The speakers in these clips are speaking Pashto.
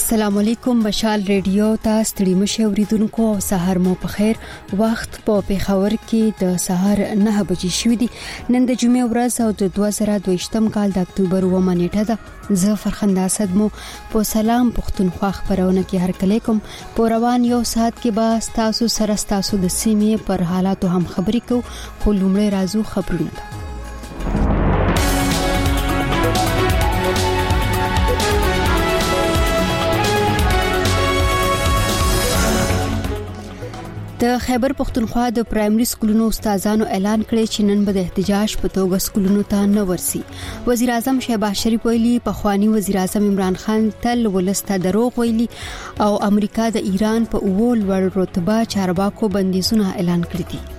السلام علیکم مشال ریډیو ته ستړي مشه اوریدونکو او سحر مو په خیر وخت په پیښور کې د سحر 9 بجې شوې دي نن د جمعې ورځ او د 2022م کال د اکتوبر 9 نیټه ده زه فرخنده اسد مو په سلام پښتونخوا خبرونه کې هر کله کوم په روان یو ساعت کې به تاسو سره تاسو د سیمې پر حالاتو هم خبرې کوو خو لومړی راځو خبرونه ده د خیبر پختونخوا د پرایمري سکولونو استادانو اعلان کړی چې نن به د احتجاج په توګه سکولونو ته نه ورسي وزیر اعظم شهباز شریف ویلي په خواني وزیر اعظم عمران خان تل ولسته دروغ ویلي او امریکا د ایران په اول ور رتبه چارواکو بندیزونه اعلان کړی دي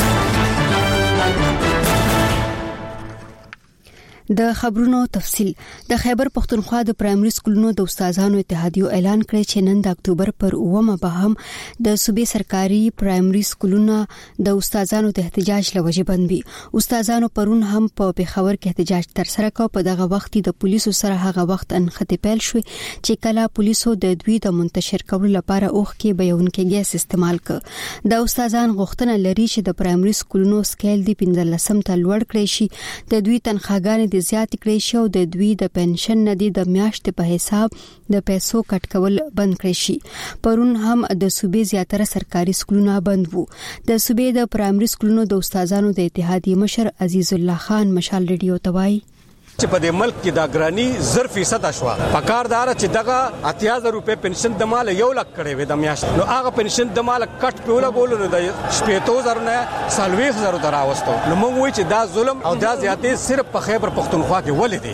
د خبرونو تفصيل د خیبر پختونخوا د پرایمري سکولونو د استادانو اتحادیو اعلان کړی چې نن د اکتوبر پر 9 به هم د صوبې سرکاري پرایمري سکولونو د استادانو د احتجاج لوجه بند وي استادانو پرون هم په پیښور کې احتجاج تر سره کو په دغه وخت د پولیسو سره هغه وخت انخته پیل شو چې کله پولیسو د دوی د منتشر کولو لپاره اوخ کې بیانونکي ګیس استعمال ک د استادان غوښتنه لري چې د پرایمري سکولونو سکیل دی 15 ته لوړ کړي شي د دوی تنخواګانې زیات کړی شو د دوی د پنشن ندي د میاشتې په حساب د پیسو کټ کول بند کړی شي پرون هم د صوبې زیاتره سرکاري سکولونه بند وو د صوبې د پرایمري سکولونو د استادانو د اتحادیې مشر عزیز الله خان مشال ریډیو توای چې په دې ملک کې دا ګرانی 0% اشوا پکاردار چې دغه 8000 روپے پنشن د مال 1 لک کړي وې د میاشت نو هغه پنشن د مال کټ پیوله ګول نو د 15000 نه 30000 دراوستو نو موږ وایو چې دا ظلم او دا زیاتې صرف په خیبر پختونخوا کې ولې دي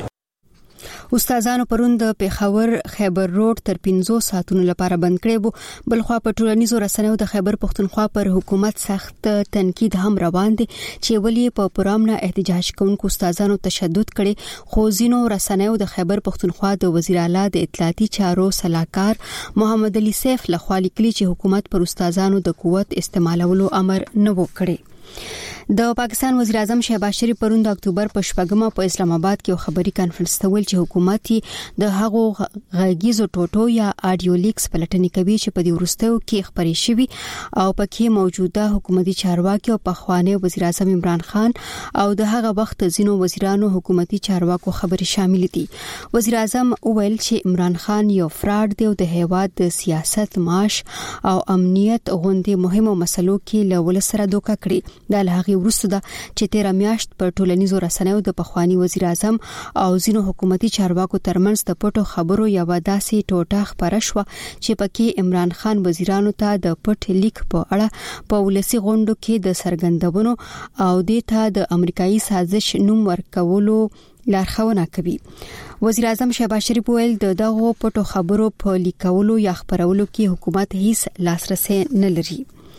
استادانو پرون د پیښور خیبر روډ تر 15 ساعتونو لپاره بند کړی وو بلخوا په ټولنیزو رسنیو د خیبر پختونخوا پر حکومت سخت تنقید هم روان دي چې ولی په پرامنه احتجاج کوونکو استادانو تشدد کړي خو ځینو رسنیو د خیبر پختونخوا د وزیر اعلی د اطلاعاتي چارو صلاحکار محمد علي سیف لخوا لیکلي چې حکومت پر استادانو د قوت استعمالولو امر نه وکړي د پاکستان وزیر اعظم شهباز شریف پرون د اکتوبر په شپږمه په اسلام آباد کې خبري کانفرنس ته ویل چې حکومت د هغو غږیزو ټوټو یا اډیو لیکس پلټنې کوي چې په دې ورستیو کې خبري شوي او پکې موجوده حکومتي چارواکي او پخوانی وزیر اعظم عمران خان او د هغه وخت ځینو وزیرانو حکومتي چارواکو خبري شامل دي وزیر اعظم ویل چې عمران خان یو فراډ دی او د هیواد د سیاست معاش او امنیت غونډې مهمو مسلو کې لول سره دوکا کړی د لهغه ورسته ده چې 13 میاشت پر ټولنیزو رسنیو د پخوانی وزیر اعظم او ځینو حکومتي چارواکو ترمنځ د پټو خبرو یو داسې ټوټه خبره شو چې پکې عمران خان وزیرانو ته د پټ لیک په اړه په ولسی غونډو کې د سرګندونو او د ته د امریکایي سازش نوم ورکولو لارښوونه کوي وزیر اعظم شهباز شریف ویل دغه پټو خبرو په لیکولو یا خبرولو کې حکومت هیڅ لاسرسي نه لري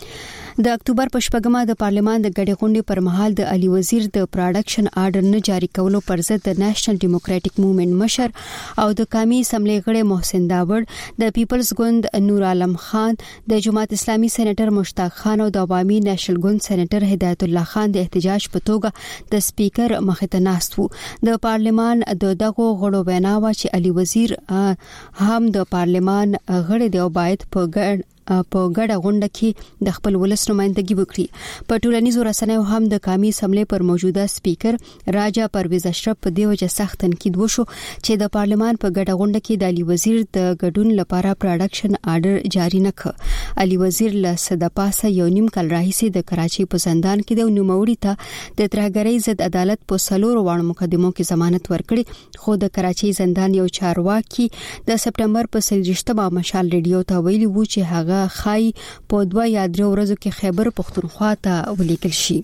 د اکتوبر په شپږمه د پارلمان د غړي غونډې پر مهال د علي وزیر د پروډکشن آرډر نه جاری کولو پر ضد د نېشنل ډیموکراټک موومېنټ مشر او د قومي اسمبلی غړي محسن داوړ د پیپلز ګوند نور عالم خان د جماعت اسلامي سېنیټر مشتاق خان او د عوامي نېشنل ګوند سېنیټر هدایت الله خان د احتجاج په توګه د سپیکر مخې ته ناست وو د پارلمان دغه غړو وینا و چې علي وزیر هم د پارلمان غړي دی او باید په ګډه غونډه کې د خپل ولس نمائندګي وکړي په ټولنیزو رسنیو هم د قومي اسمبلی پر موجوده سپیکر راجا پرویز اشرف په دې وجه سخت تنقید وشو چې د پارلمان په ګډه غونډه کې د علي وزیر د ګډون لپاره پروډکشن آرډر جاری نه کړ علي وزیر له صدپاسه یو نیم کال راهیسې د کراچۍ په زندان کې د نوموړي ته د ترهګرۍ ضد عدالت په سلور وړ مقدمو کې ضمانت ورکړي خو د کراچۍ زندان یو چارواکي د سپټمبر په 23 مشال ریډیو ته ویلي وو چې هغه خای په 2 یا 3 ورځو کې خیبر پختونخوا ته ولیکل شي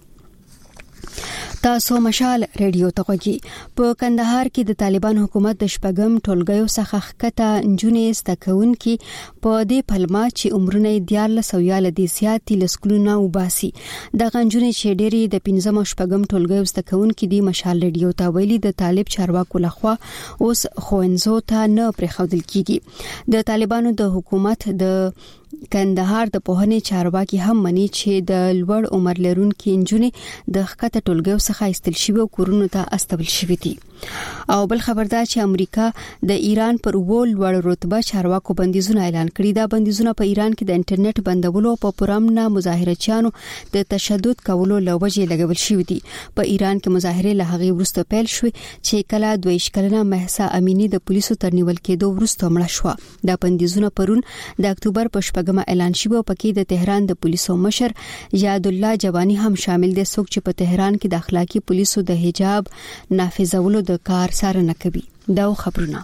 تاسو مشال ریډیو ته غوږی په کندهار کې د طالبان حکومت د شپږم ټولګیو څخه خکته انجونې ستکون کې په دې پلمه چې عمرونه 14 د زیاتې لسکلونه وباسي د غنجونې چې ډېری د 15 شپږم ټولګیو ستکون کې د مشال ریډیو ته ویلي د طالب چارواکو لخوا اوس خوينزو ته نه پرېښودل کیږي د طالبانو د حکومت د کندهار د پوهنې چارواکي هم مني چې د لوړ عمر لرونکو انجونې د خکته ټولګیو څخه استل شوی او کورونو ته استول شوی دي او بل خبردار چې امریکا د ایران پر لوړ رتبه چارواکو بندیزونه اعلان کړي. دا بندیزونه په ایران کې د انټرنیټ بندولو په پرامن مظاهرچیانو د تشدد کولو لوجه لګول شوې دي. په ایران کې مظاهره له هغه وروسته پیل شوې چې کله 22 کلنه مهسا امینی د پولیسو تر نیول کېدو وروسته مړه شو. دا بندیزونه پرون د اکتوبر په 8مه اعلان شوه او پکې د تهران د پولیسو مشر یاد الله جوانی هم شامل دي، څوک چې په تهران کې د اخلاقی پولیسو د حجاب نافذولو د کار څارنه کوي. دا خبرونه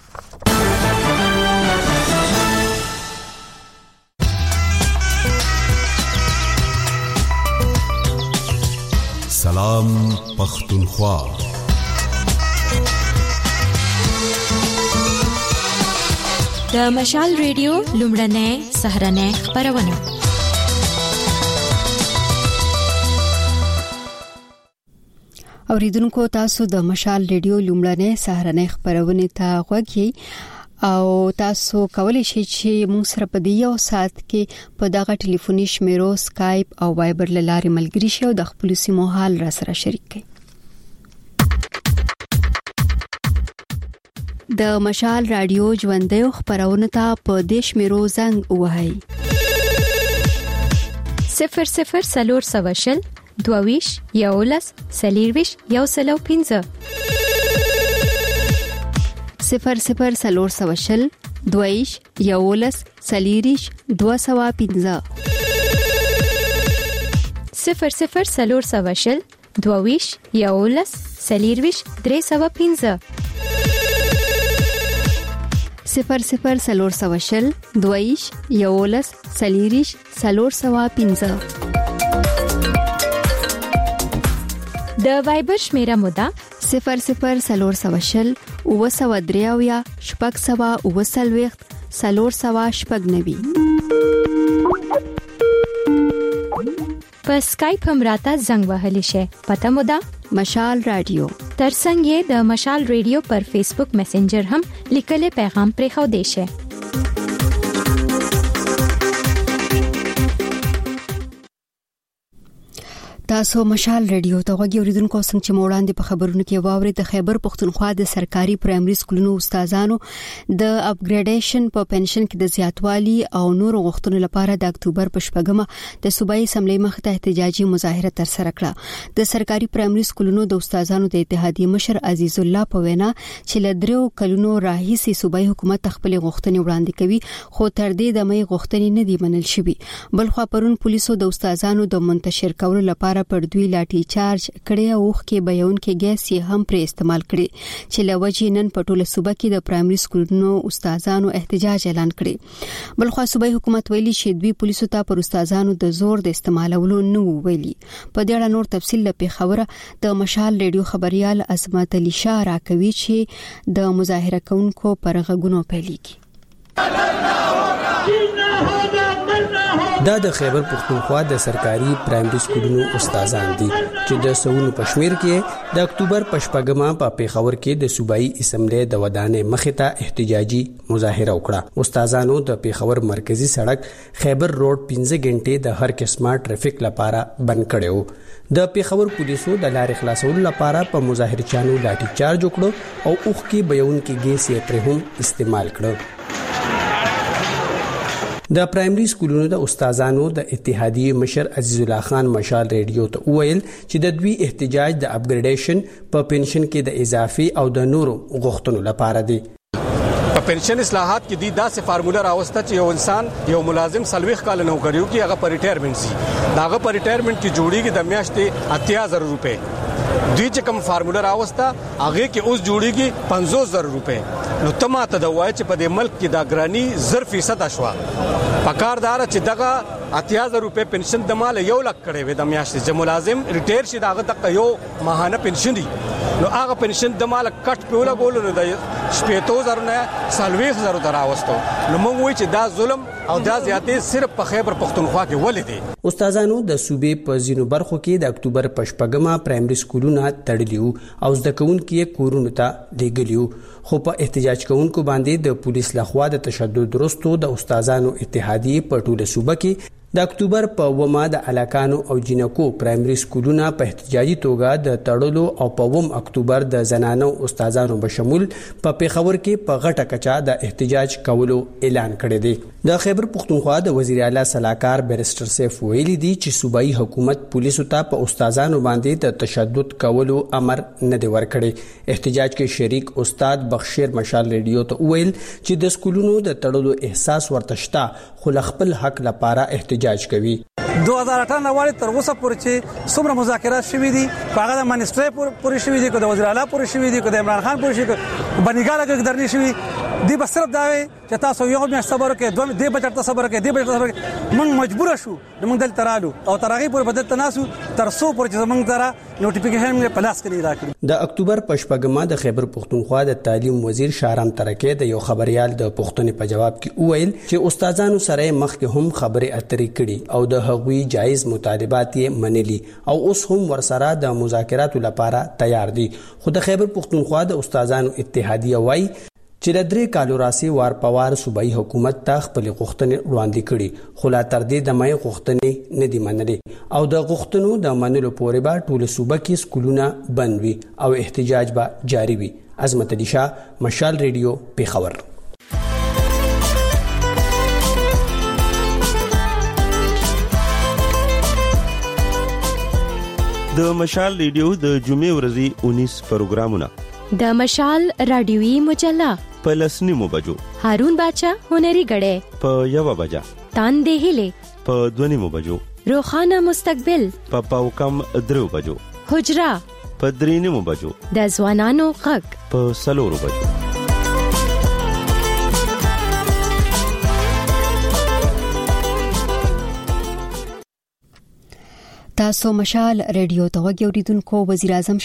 سلام پختونخوا. د مشال ریډیو لومړنۍ سهرنۍ خبرونه. اوریدونکو تاسو د مشال ریډیو لومړنۍ سهرنۍ خبرونه ته غوږ یې او تاسو کولی شئ چې موږ سره په یو ساعت کې په دغه ټلیفوني شمیرو سکایپ او وایبر لارې ملګري شئ او د خپل سیمو حال را سره شریک کړئ. د مشال رادیو ژوندۍ خبرونه ته په دیش میرو زنګ وهاي 00 22 یولس سلیرویش یو سلو 15 00 22 یولس سلیریش 215 00 22 یولس سلیرویش 315 00 22 یولس سلیریش 315. د وایبر شمیره مودا 00 وسودریاویا شپږ سوا وسلويخت سلور سوا شپږ نوي. په سکایپ هم راته زنګ وهلی شي. پته مودا مشال رادیو. ترڅنګ یې د مشال ریډیو پر فیسبوک میسنجر هم لیکلي پیغام پرې خو دی شي. تاسو مشال ریډیو ته غوږی اوریدونکو څنګه چې موړاندې په خبرونو کې واوري د خیبر پختونخوا د سرکاري پرایمري سکولونو استادانو د اپګریډیشن په پنشن کې د زیاتوالي او نور غوښتنو لپاره د اکتوبر په 8مه د صوبایي اسمبلی مخ ته احتجاجي مظاهره تر سره کړه. د سرکاري پرایمري سکولونو د استادانو د اتحادیې مشر عزیز الله په وینا چې ل 3 کلونو راهیسي صوبایي حکومت خپل غوښتنې وړاندې کوي خو تر دې د مې غوښتنې نه دی منل شوی. بلخو پرون پولیسو د استادانو د منتشر کولو لپاره پر دوی لاټي چارج کړي او کې بیان کې ګیس یې هم پر استعمال کړي چې لوجې نن په ټوله صوبه کې د پرایمري سکولونو استادانو احتجاج اعلان کړي. بلخو صوبایي حکومت ویلي چې دوی پولیسو ته پر استادانو د زور د استعمالولو نه ویلي. په دې اړه نور تفصیل په خبره د مشال ریډیو خبريال عظمت علي شاه راکوي چې د مظاهره کوونکو پر غږونو پیلېږي. دا د خیبر پختونخوا د سرکاري پرایمري سکولونو استادان دي چې د سونو پښمیر کې د اکتوبر په 8مه په پیښور کې د صوبایي اسمبلی د ودانې مخې ته احتجاجي مظاهره وکړه. استادانو د پیښور مرکزی سړک خیبر روډ 15 غنټې د هر قسمه ټریفیک لپاره بند کړو. د پیښور پولیسو د لارې خلاصولو لپاره په مظاهرچیانو لاټي چارج وکړو او اوخ کې بیان کې ګیس یې پر هم استعمال کړو. د پرایمري سکولونو د استادانو د اتحادیې مشر عزیز الله خان مشال ریډیو ته وویل چې د دوی احتجاج د اپګریډیشن په پنشن کې د اضافي او د نورو غوښتنو لپاره دی. په پنشن اصلاحات کې د داسې فارموله راوسته چې یو انسان یو ملازم 40 کال نوکریو کې هغه پر ریټایرمنټ سي. داغه پر ریټایرمنټ کې جوړیږي د میاشتې 80000 روپے. دوی چې کوم فارموله راوسته هغه کې اوس جوړیږي 50000 روپے. نو تماته د وای چې په دې ملک کې دا ګرانی 0% اشوا. پکاردار چې دغه 80000 روپے پنشن د مال 1 لک کړي وي د میاشتې چې ملازم ریټایر شي داغه تک یو ماهانه پنشن دی. نو هغه پنشن د مال کټ پیوله ګول نو د 15000 نه 40000 دراوستو. نو موږ وایو چې دا ظلم او دا زیاتې صرف په خیبر پختونخوا کې ولې دي. استادانو د صوبې په ځینو برخو کې د اکتوبر په 8مه پرایمري سکولونه تړلیو او زده کوونکي کورونو ته لېږلیو. خو په احتجاج کوونکو باندې د پولیس لخوا د تشدد وروسته د استادانو اتحادیې په ټوله صوبه کې د اکتوبر په ومه د علاقانو او جنکو پرایمري سکولونه په احتجاجي توګه د تړلو او په 1 اکتوبر د زنانو استادانو بشمول په پیښور کې په غټه کچا د احتجاج کولو اعلان کړی دی. د خیبر پختونخوا د وزیر اعلی صلاحکار بیرسټر سیف ویلي دی چې صوبایي حکومت پولیسو ته په استادانو باندې د تشدد کولو امر نه دی ورکړی. احتجاج کې شریک استاد بخشیر مشال ریډیو ته ویل چې د سکولونو د تړلو احساس ورته شته خو خپل حق لپاره احتجاج کوي. 2018 والی تر اوسه پورې چې څومره مذاکرات شوي دي په هغه د منسټري پورې شوي دي که د وزیر اعلی پورې شوي دي که د عمران خان پورې شوي دي بنیګاله کې درنې شوي دي. بس صرف دا وي چې تاسو یو میاشت صبر وکړئ دوه دې بجټ ته صبر وکړئ دې بجټ ته صبر وکړئ. موږ مجبور شو موږ دلته رالو او تر هغې پورې بدلته ناسو تر څو پورې چې زموږ دره نوټیفیکیشن موږ په لاس کې نه راکړي. د اکتوبر په شپږمه د خیبر پختونخوا د تعلیم وزیر شاهرام ترکي د یو خبريال د پوښتنې په جواب کې وویل چې استادانو سره مخکې هم خبرې اترې کړي او د هغوی جایز مطالبات یې منلي او اوس هم ورسره د مذاکراتو لپاره تیار دي. خو د خیبر پختونخوا د استادانو اتحادیه وایي چې د 3 کالو راسي وار په وار صوبایي حکومت ته خپل غوښتنې وړاندې کړي خو لا تر دې د مې غوښتنې نه دي منلې او د غوښتنو د منلو پورې به ټول صوبه کې سکولونه بند وي او احتجاج به جاری وي. عظمت علي شاه، مشال ریډیو، پیښور. د مشال ریډیو د جمعې ورځې 19 پروګرامونه د مشال رادیوي مجله په 10 بجو، هارون باچا هنري غړې په 1 بجه، تاندې هله په 2 بجو، روخانه مستقبل په پاوکم 3 بجو، حجرا په 3 بجو، د ځوانانو غږ په 4 بجو. تاسو مشال ریډیو ته وګورئ. اوریدونکو، وزیر اعظم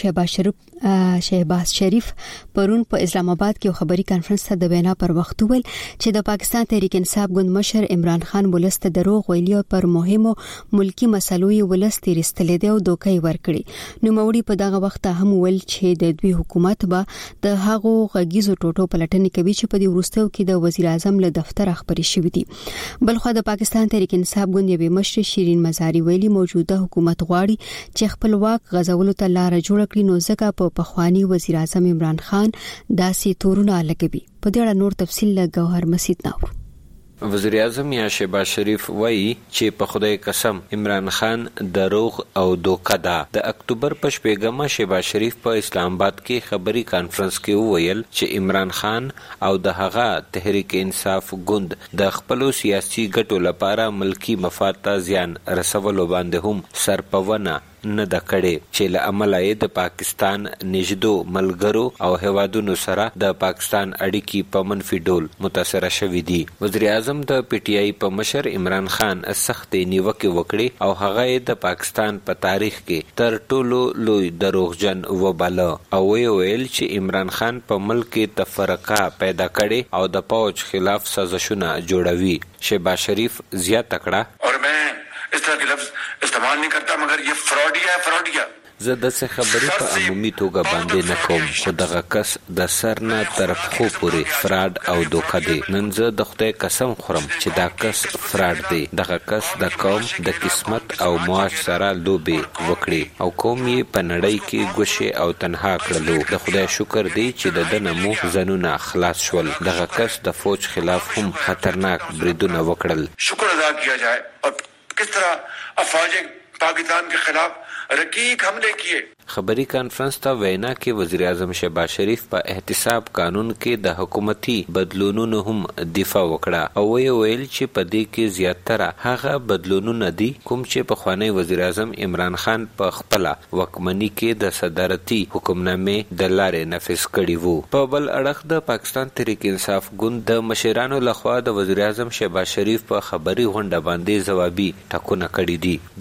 شهباز شریف پرون په اسلام آباد کې خبري کانفرنس ته د وینا پر وخت ویل چې د پاکستان تحریک انصاف ګوند مشر عمران خان ولست دروغ ویلي پر مهمو ملکی مسلو یې ولست رستلې دی او دوکې ورکړي. نو موري په دغه وخت هم ویل چې د دوی حکومت به د هغو غږیزو ټوټو پلټنې کوي چې په دې وروستیو کې د وزیر اعظم له دفتر خبري شوې دي. بلخو د پاکستان تحریک انصاف ګوند یې مشر شیرین مزاری ویلي موجوده حکومت غواړي چې خپلواک غزولو ته لار جوړ کړي، نو ځکه په پخوانی وزیر اعظم عمران خان داسې تورونه لګوي. په دې اړه نور تفصیل له گوهر مسید ناور. وزیر اعظم یا شهباز شریف وایي چې په خدای قسم عمران خان دروغ او دوکه ده. د اکتوبر په 8 شهباز شریف په اسلام آباد کې خبري کانفرنس کې وویل چې عمران خان او د هغه تحریک انصاف ګوند د خپل سیاسي ګټو لپاره ملکی مفاد ته زیان رسولو باندې هم سرپونه نه د کړي چې له عمله د پاکستان نږدو ملګرو او هوادونو سره د پاکستان اړیکې په منفي ډول متاثر شوې دي. وزیر اعظم د پی ټی آی په مشر عمران خان سخت نیوکه وکړي او هغه د پاکستان په تاریخ کې تر ټولو لوی دروغجن وباله او ویل چې عمران خان په ملک کې تفرقه پیدا کړي او د پوج خلاف سازشونه جوړوي. شهباز شریف زیاته کړه اور میں اس طرح کے لفظ استعمال نہیں کرتا مگر یہ فراڈیا ہے فراڈیا. زه د څه خبرې په عمومي توګه باندې نه کوم خو دغه کس د سر نه تر پښو پورې فراډ او دوکه دی. نن زه د خدای قسم خورم چې دا کس فراډ دی. دغه کس د قوم د قسمت او معاش سره لوبې وکړي او قوم یې په نړۍ کې ګوشې او تنها کړلو. د خدای شکر دی چې د دنه مو ځانونه خلاص شول. دغه کس د فوج خلاف هم خطرناک بریدونه وکړل. شکر ادا کیا جائے اور کس طرح افواج پاکستان کے خلاف رقیق حملے کیے. خبري کانفرنس ته وینا کې وزیر اعظم شهباز شریف په احتساب قانون کې د حکومتي بدلونونو هم دفاع وکړه او ویل چې په دې کې زیاتره هغه بدلونونه دي کوم چې په خوانی وزیر اعظم عمران خان په خپل وکمنۍ کې د صدارتي حکمنامې د لارې نافذ کړي وو. په بل اړخ د پاکستان تحریک انصاف ګوند د مشرانو لخوا د وزیر اعظم شهباز شریف په خبري غونډه باندې ځوابي ټاکنه کړې دي. د پی ټی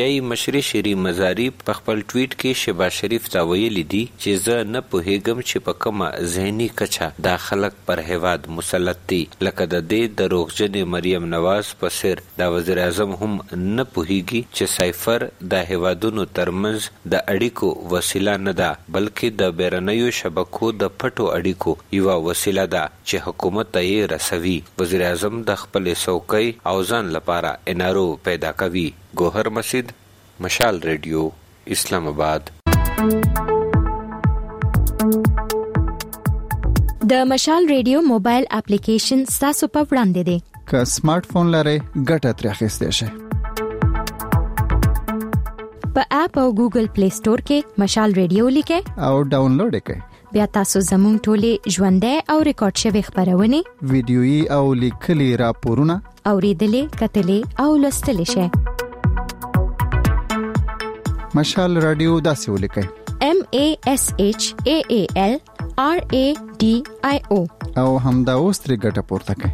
ای مشر شری مزاری په خپل ټویټ کې شهباز شریف ته ویلي دي چې زه نه پوهیږم چې په کومه ذهني کچه دا خلک پر هیواد مسلط دي. لکه د دې دروغجنې مریم نواز په سر دا وزیر اعظم هم نه پوهیږي چې سایفر د هیوادونو ترمنځ د اړیکو وسیله نه ده بلکې د بیرنیو شبکو د پټو اړیکو یو وسیله ده چې حکومت ته رسوي. وزیر اعظم د خپل څوکۍ او ځان لپاره انارو پیدا کوي. ګوهر مسجد، مشال ریډیو، اسلام آباد. د مشال ریډیو موبایل اپلیکیشن تاسو په وړاندې دی. که سمارټ فون لرئ ګټه ترې اخیستی شئ. په اپ او ګوګل پلی سٹور کې مشال ریډیو لیکئ او ډاونلوډ یې کړئ. بیا تاسو زموږ ټولې ژوندۍ او ریکارډ شوی خبرونه، ویډیويي او لیکلي راپورونه اوریدلې، کتلې او لوستلې شئ. مشال رادیو داسې ولیکئ: MASHAALRADIO او همدا اوس ترې ګټه پورته کړئ.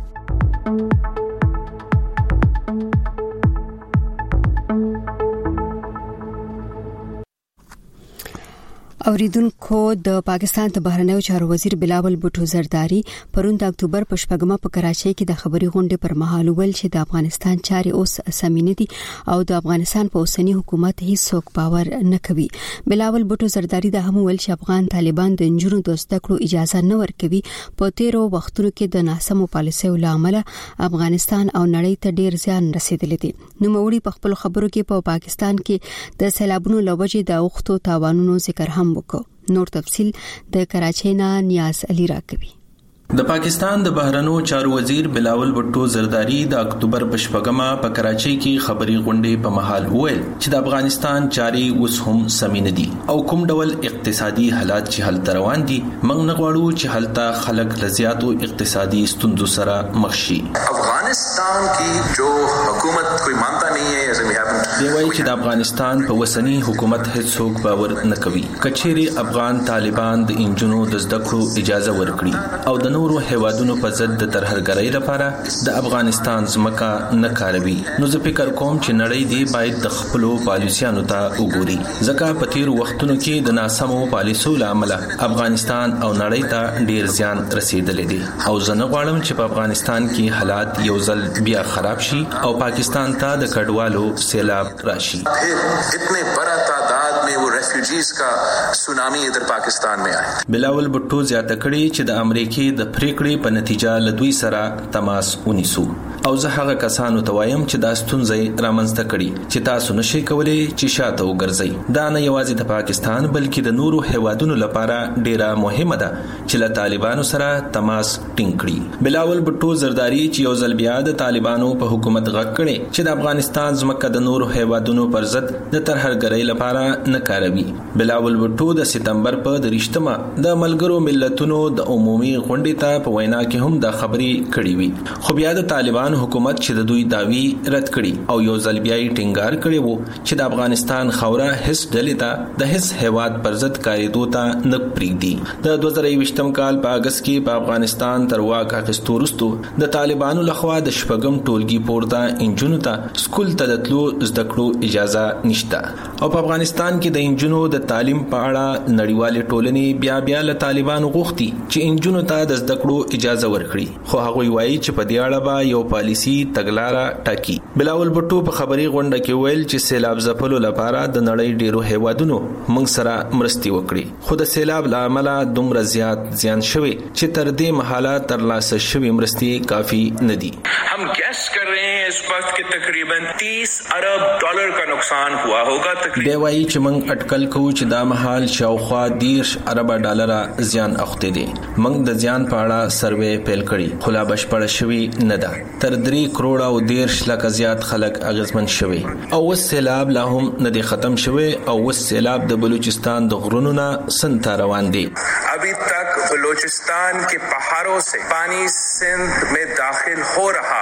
اوریدونکو، د پاکستان د بهرنیو چارو وزیر بلاول بوټو زرداری پرون د اکتوبر په 8 په کراچۍ کې د خبري غونډې پر مهال ویل چې د افغانستان چاري اوس سمینه دي او د افغانستان په اوسنی حکومت هیڅ باور نه کوي. بلاول بوټو زرداری د هم ویل چې افغان طالبان د انجونو د زده کړو اجازه نه ورکوي. په تیرو وختونو کې د ناسمو پالیسیو لامل افغانستان او نړۍ ته ډیر زیان رسیدلی دی. نو موري په خپل خبرو کې په پاکستان کې د سیلابونو لوجې د اوختو تاوانونو ذکر هم وکړ. نور تفصیل د کراچۍ نه نیاز علي راکوي. د پاکستان د بهرنیو چارو وزیر بلاول بوټو زرداری د اکتوبر په 8 په کراچۍ کې خبري غونډې په محل ویل چې د افغانستان چاري اوس هم سمینه دي او کوم ډول اقتصادي حالات چې حل روان دي موږ نه غواړو چې حالت خلک لزیاتو اقتصادي ستونزو سره مخ شي. افغانستان کی جو حکومت کوئی مانتا نہیں ہے ایسے دی وایي چې د افغانستان په وسنی حکومت هیڅوک باور نه کوي. کچېری افغان طالبان د انجونو د زده کړو اجازه ورکړي او د نورو هیوادونو په ضد د ترهګرۍ لپاره د افغانستان ځمکه نه کاروي. نو زه فکر کوم چې نړۍ دی باید د خپل پالیسیانو ته وګوري. ځکه په تیر وختونو کې د ناسمو پالیسیو لامل افغانستان او نړۍ ته ډیر زیان رسیدلی دی او زه نه غواړم چې په افغانستان کې حالات یو ځل بیا خراب شي او پاکستان ته د کډوالو سیلاب راشي. اتنے بڑا تعداد میں وہ ریفیوجیز کا سونامی ادھر پاکستان میں آئے. بلاول بوټو زیاته کړي چې د امریکای د پریکړې په نتیجه لدوی سره تماس ونیسو او زه هغه کسانو ته وایم چې دا ستونزې رامنځته کړي چې تاسو نشئ کولای چې شاته وګرځئ. دا نه یوازې د پاکستان بلکې د نورو هیوادونو لپاره ډیره مهمه ده چې له طالبانو سره تماس ټینګ کړي. بلاول بوټو زرداری چې یو ځل بیا د طالبانو په حکومت غږ کړي چې د افغانستان ځمکه د نورو هیوادونو پر ضد د ترهګرۍ لپاره نه کاروي. بلاول بوټو د سپتمبر په 23 د ملګرو ملتونو د عمومي غونډې ته په وینا کې هم دا خبرې کړې وي. خو بیا د طالبان حکومت چې د دوی داوی رد کړي او یو ځل بیا یې ټینګار کړی وو چې د افغانستان خوره هیڅ ډلې ته د هیڅ هیواد پر ضد کاریدو ته نه پریږدي. د 2023 کال په اگست کې په افغانستان تر واک اخیستو وروسته د طالبانو لخوا د شپږم ټولګي پورته انجونو ته سکول ته د تلو زده کړو اجازه نشته او په افغانستان کې د انجونو د تعلیم په اړه نړیوال ټولنې بیا له طالبانو غوښتي چې انجونو ته د زده کړو اجازه ورکړي. خو هغه وایي چې په دې اړه به یو پالیسی تګلارې ټاکي. بلاول بوټو په خبري غونډه کې ویل چې سیلاب ځپلو لپاره د نړۍ ډیرو هیوادونو موږ سره مرستي وکړي خو د سیلاب لامل دومره زیات زیان شوی چې تر دې مهاله ترلاسه شوی مرستي کافی نه دي. हम गैस कर रहे हैं इस वक्त कि तकरीबन 30 अरब डॉलर का नुकसान हुआ होगा. دی وایي چې موږ اټکل کوو چې دا مهال شاوخوا 10 ارب ډالر زیان اخته دي. موږ د زیان په اړه سروې پیل کړی خو لا بشپړ شوی نه ده. تر 3 کروڑ او 10 لک زیات خلک اغیزمن شوی او وس سیلاب لا هم نه دی ختم شوی او وس سیلاب د بلوچستان د غرونو نه سنت روان دي. ابھی تک بلوچستان کے پہاڑوں سے پانی سندھ میں داخل ہو رہا ہے.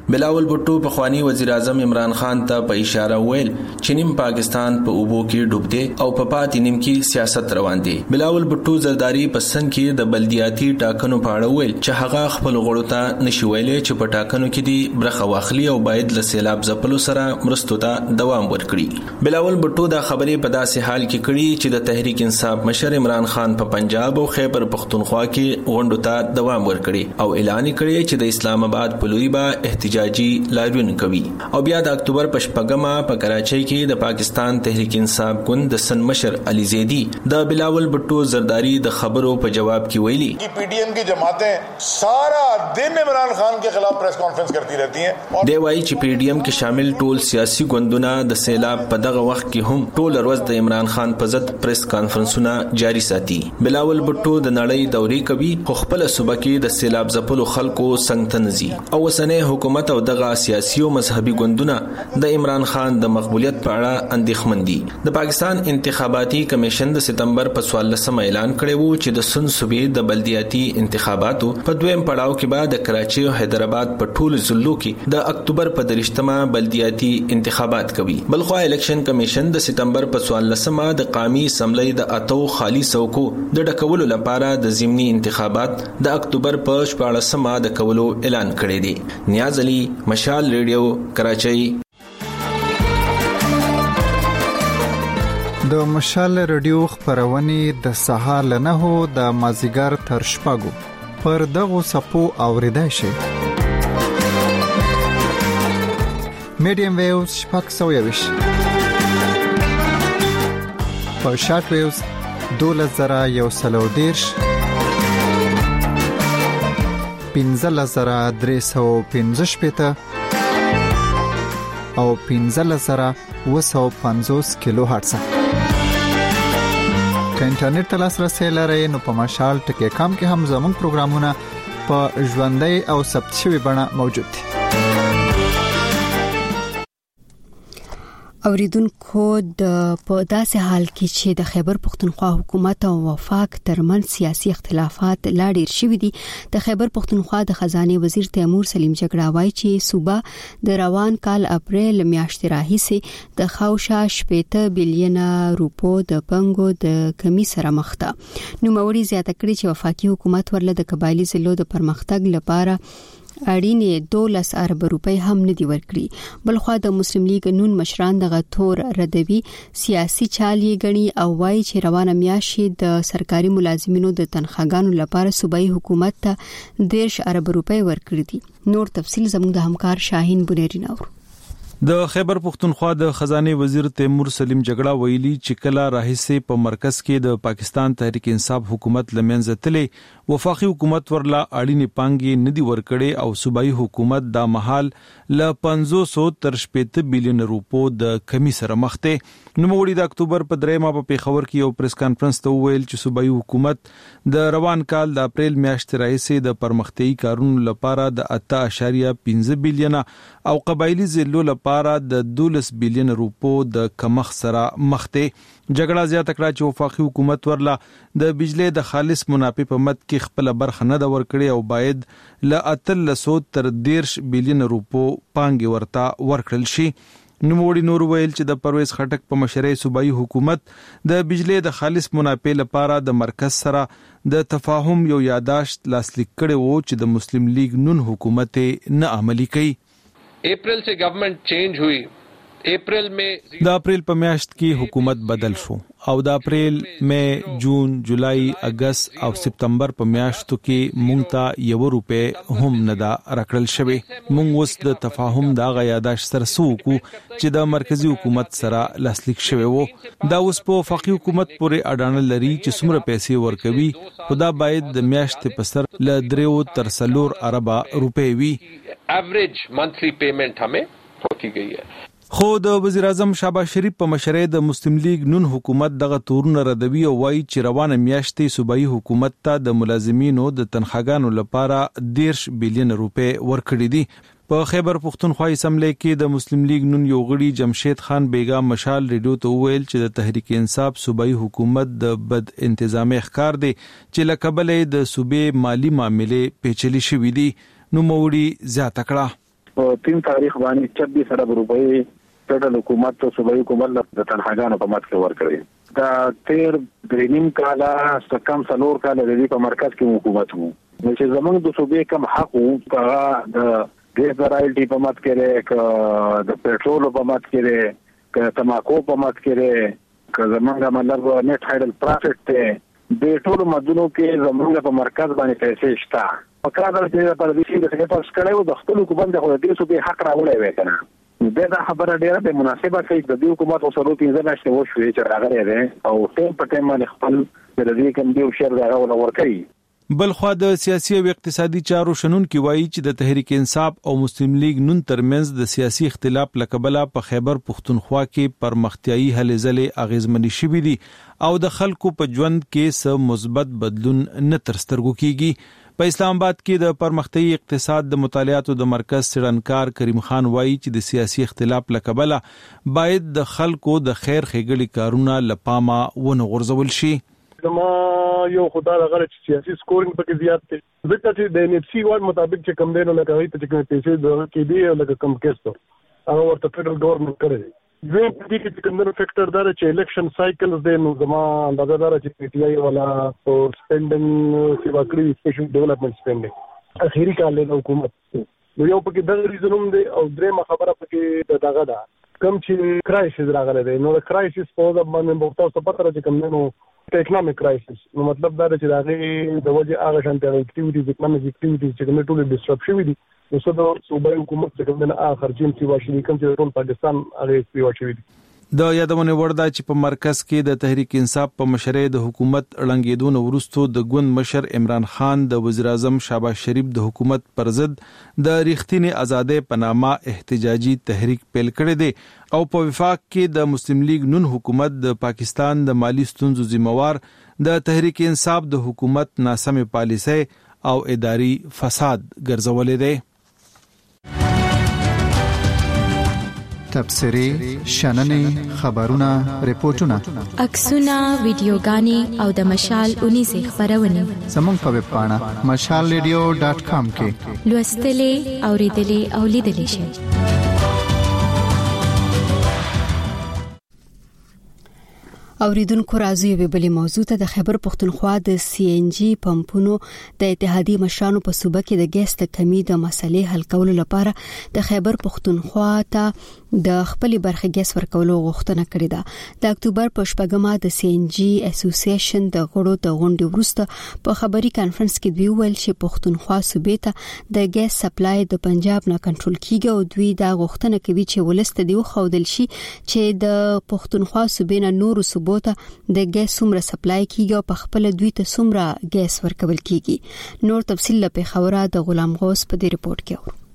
بلاول بھټو په خوانی وزیر اعظم عمران خان ته په اشاره ویل چې نیم پاکستان په اوبو کې ډوب دی او په پاتې نیم کې سیاست روان دی. بلاول بھټو زرداری پسند کې د بلدیاتي ټاکنو په اړه ویل چې هغه خپل غړو ته نشي ویلې چې په ټاکنو کې دی برخه واخلي او باید له سیلاب ځپلو سره مرستو ته دوام ورکړي. بلاول بھټو دا خبرې په داسې حال کې کړي چې د تحریک انصاف مشر عمران خان په پنجاب او خیبر پختونخوا کې غونډو ته دوام ورکړي او اعلان کړی چې د اسلام آباد په لوري به احتجاجي لاریون کوي. او بیا د اکتوبر په 8 په کراچۍ کې د پاکستان تحریک انصاف ګوند د سن مشر علي زیدی د بلاول بھټو زرداری د خبرو په جواب کې ویلي کہ پی ڈی ایم کی جماعتیں سارا دن عمران خان کے خلاف پریس کانفرنس کرتی رہتی ہیں. دی وايي چې پی ڈی ایم کې شامل ټول سیاسي ګوندونه د سیلاب په دغه وخت کې هم ټول ورځ د عمران خان په ضد پریس کانفرنسونه جاری ساتي. بلاول بھټو د نړۍ دورې کوي خو خپل صوبه کې د سیلاب ځپلو خلکو څنګه تنزي او وسنه حکومت او دغه سیاسي او مذهبي ګوندونه د عمران خان د مقبولیت په اړه اندېښمن دي. د پاکستان انتخاباتي کمیشن د سپتمبر په 14 اعلان کړی وو چې د سن صوبې د بلدیاتي انتخاباتو په دویم پړاو کې بعد د کراچۍ او حیدرآباد په ټولو ضلعو کې د اکتوبر په 30 بلدیاتي انتخابات کوي. بلخوا الیکشن کمیشن د سپتمبر په 14 د قومي اسمبلی د اتو خالی څوکو د ډکولو لپاره د ضمني انتخابات د اکتوبر په 14 د کولو اعلان کړی دی. نیاز علي، مشال ریډیو، کراچۍ. د مشال ریډیو خبرونه د سهار له 9 د مازیګر تر 6 پر دغه سپو اوریدای شي. میډیم ویوز 620 په شارټ ویوز 12110 15315 او 15750 کیلو هرتز. که انټرنیټ ته لاسرسي لرئ نو په مشال ټکی کام کې هم زموږ پروګرامونه په ژوندۍ او ثبت شوی بڼه موجود دي. اوریدونکو په داسې حال کې چې د خیبر پختونخوا حکومت او وفاق ترمنځ سیاسي اختلافات لا ډیر شوي دي، د خیبر پختونخوا د خزانه وزیر تیمور سلیم جګړه وایي چې صوبه د روان کال اپریل میاشتې راهیسې د خوشا 80 بلین روپو د پنګو د کمی سره مخ ده. نوموړي زیاته کړې چې وفاقي حکومت ورله د قبایلی ضلعو د پرمختګ لپاره اړینې 12 ارب روپۍ هم نه دی ورکړي. بلخوا د مسلم لیگ نون مشران دغه تور ردوي سیاسي چال یې غني او وایي چې روانه میاشت د سرکاري ملازمینو د تنخواګانو لپاره صوبایي حکومت ته 10 ارب روپۍ ورکړي دي. نور تفصيل زموږ د همکار شاهین بنيري نور. د خیبر پختونخوا د خزانه وزیر تیمور سلیم جګړه ویلي چې کله راهیسې په مرکز کې د پاکستان تحریک انصاف حکومت لمنځه تلې وفاقي حکومت ورلا اړینې پانګې ندي ورکړي او صوبایي حکومت دا مهال ل 500 تر 80 بلین روپو د کمی سره مخ ته. نوموړي د اکتوبر په 3 په پیښور کې یو پریس کانفرنس ته ویل چې صوبایي حکومت د روان کال د اپریل میاشتې راهیسې د پرمختیايي کارونو لپاره د 8.5 بلین او قبایلی ضلعو لپاره د 12 بلین روپو د کمښت سره مخ ته. جګړه زیاته کړه چې وفاقي حکومت ورلا د بجلی د خالص منافع په مد کې خپل برخه نه دا ورکړي او باید ل 300 تر 10 بلین روپو پانګي ورته ورکړل شي. نوموړي نور ویل چې د پرویز خټک په مشرۍ صوبایي حکومت د بجلی د خالص منافع لپاره د مرکز سره د تفاهم یو یاداشت لاسلیک کړي وو چې د مسلم لیگ نون حکومت نه عملی کوي. اپریل سے گورنمنٹ چینج ہوئی. اپریل میں د اپریل په میاشت کې حکومت بدل شو او د اپریل، مئی، جون، جولای، اگست او سپتمبر په میاشتو کې مونږ ته 1 روپۍ هم نه دا راکړل شوی. مونږ اوس د تفاهم د غیاداش سره سوکو چې د مرکزی حکومت سره لاسلیک شوی وو. دا اوس په وفاقي حکومت پورې اډانه لري چې څومره پیسې ورکوي، خدا باید د میاشتې په سر ل 3 تر 4 ارب روپۍ وي. ایوریج منثلی پیمنٹ ہمیں ہوتی گئی ہے. خو د وزیر اعظم شهباز شریف په مشرۍ د مسلم لیگ نون حکومت دغه تورونه ردوي او وایي چې روانه میاشتې صوبایي حکومت ته د ملازمینو د تنخواګانو لپاره 10 بلین روپۍ ورکړي دي. په خیبر پختونخوا اسمبلی کې د مسلم لیگ نون یو غړي جمشید خان بیگا مشال ریډیو ته ویل چې د تحریک انصاف صوبایي حکومت د بد انتظامی ښکار دی چې لکبلې د صوبې مالی معاملې پیچلي شوې دي. نو موړي زیاته کړه په 3 تاریخ باندې 26 ارب روپۍ فدرال حکومت او صوبایي حکومت د تنخواګانو په مات کې ورکړي. دا تیر دریم کاله سکم څلور کاله د دې په مرکز کې حکومت وو، نو چې زمونږ د صوبې کم حق وو هغه د ګیس رایلټي په مات کې لري، د پېټرول په مات کې لري، ک تماکو په مات کې لري، ک زمونږ مطلب نیټ هایډل پروفټ ته د ټولو مدونو کې زمونږ په مرکز باندې پیسې شته. په کار د دې په دې چې د تاسو کړهو د خپل حکومت د خپل صوبې حق راوړی وای کنه. دا خبره ډیره به مناسبه کوي د دې حکومت اوسلو 15 میاشتې وشوې چې راغلی دی او ټیم په ټیم باندې خپل د دې کوم دی شر راغله ورکړي. بلخوا د سیاسي او اقتصادي چارو شنونکو وایي چې د تحریک انصاف او مسلم لیگ نون ترمنځ د سیاسي اختلاف لکبله په خیبر پختونخوا کې پرمختیايي هلې ځلې اغیزمنې شوې دي او د خلکو په ژوند کې څه مثبت بدلون نه تر سترګو کیږي. په اسلام آباد کې د پرمختیايي اقتصاد د مطالعاتو د مرکز څېړنکار کریم خان وایي چې د سیاسي اختلاف لکبله باید د خلکو د خیر ښېګړې کارونه لپامه ونه غورځول شي. زما یو خدای غره چې سیاسي سکورینګ پکې زیات دی، ځکه چې د ان اف سی وایي مطابق چې کم دی نو لکه هغه ته چې پیسې د کې دی او لکه کم کېستو هغه ورته فدرال ګورنمنت کړی. دوی په دې کې کوم نو فیکټر دا چې الیکشن سایکلز دی، نو زما اندازه دا چې پی ټی آی والا او سپینډینګ سی واکړي سپیشل ډیولپمنٹ سپینډینګ اخیری کال له حکومت نو یو پکې د ریزنوم دی او درېمه خبره پکې دغه ده کم چې کرایسس راغلی دی. نو د کرایسس په وجه باندې تاسو پته راځي کوم نو اکونومیک کرایسس، نو مطلب دا چې دغه د وجه هغه شانتي اکټیویټیز اکونومیک اکټیویټیز چې کوم ټول ډیسټرب شوي دي، نو څه د صوبایي حکومت چې کوم نه اخر جیم سی واشي کوم چې ټول پاکستان هغه سی واشي دي. د یادونه ورده چې په مرکز کې د تحریک انصاف په مشرۍ د حکومت ړنګېدون وروسته د ګوند مشر عمران خان د وزیر اعظم شهباز شریف د حکومت پر ضد د ریښتینی ازادۍ په نامه احتجاجي تحریک پیل کړی دی او په وفاق کې د مسلم لیگ نون حکومت د پاکستان د مالی ستونزو ذمہوار د تحریک انصاف د حکومت ناسمه پالیسۍ او اداري فساد ګرځولې دی. تبصرې، شننې، خبرونه، ریپورتونه، عکسونه، ویډیوګانې او د مشال 19 خبرونه زموږ په ویب پاڼه mashalradio.com کې لوستلې، اوریدلې او لیدلې شئ. اوریدونکو راځي یو بل موضوع ته د خیبر پختونخوا د سی ان جی پمپونو د اتحادیې مشرانو په صوبه کې د ګیس د کمی د مسلې حل کولو لپاره د خیبر پختونخوا ته د خپل برخه ګیس ورکولو غوښتنه کړې ده. د اکتوبر په شپږمه د سی ان جی اسوسییشن د غړو د غونډې وروسته په خبري کانفرنس کې دوی ویل چې پختونخوا صوبې ته د ګیس سپلای د پنجاب نه کنټرول کیږي او دوی دا غوښتنه کوي چې ولست دی خودل شي چې د پختونخوا صوبې نه نور صوبو ته د ګیس څومره سپلای کیږي او په خپل دوی ته څومره ګیس ورکول کیږي. نور تفصیل له خبره د غلام غوث په دې ریپورت کې اورو.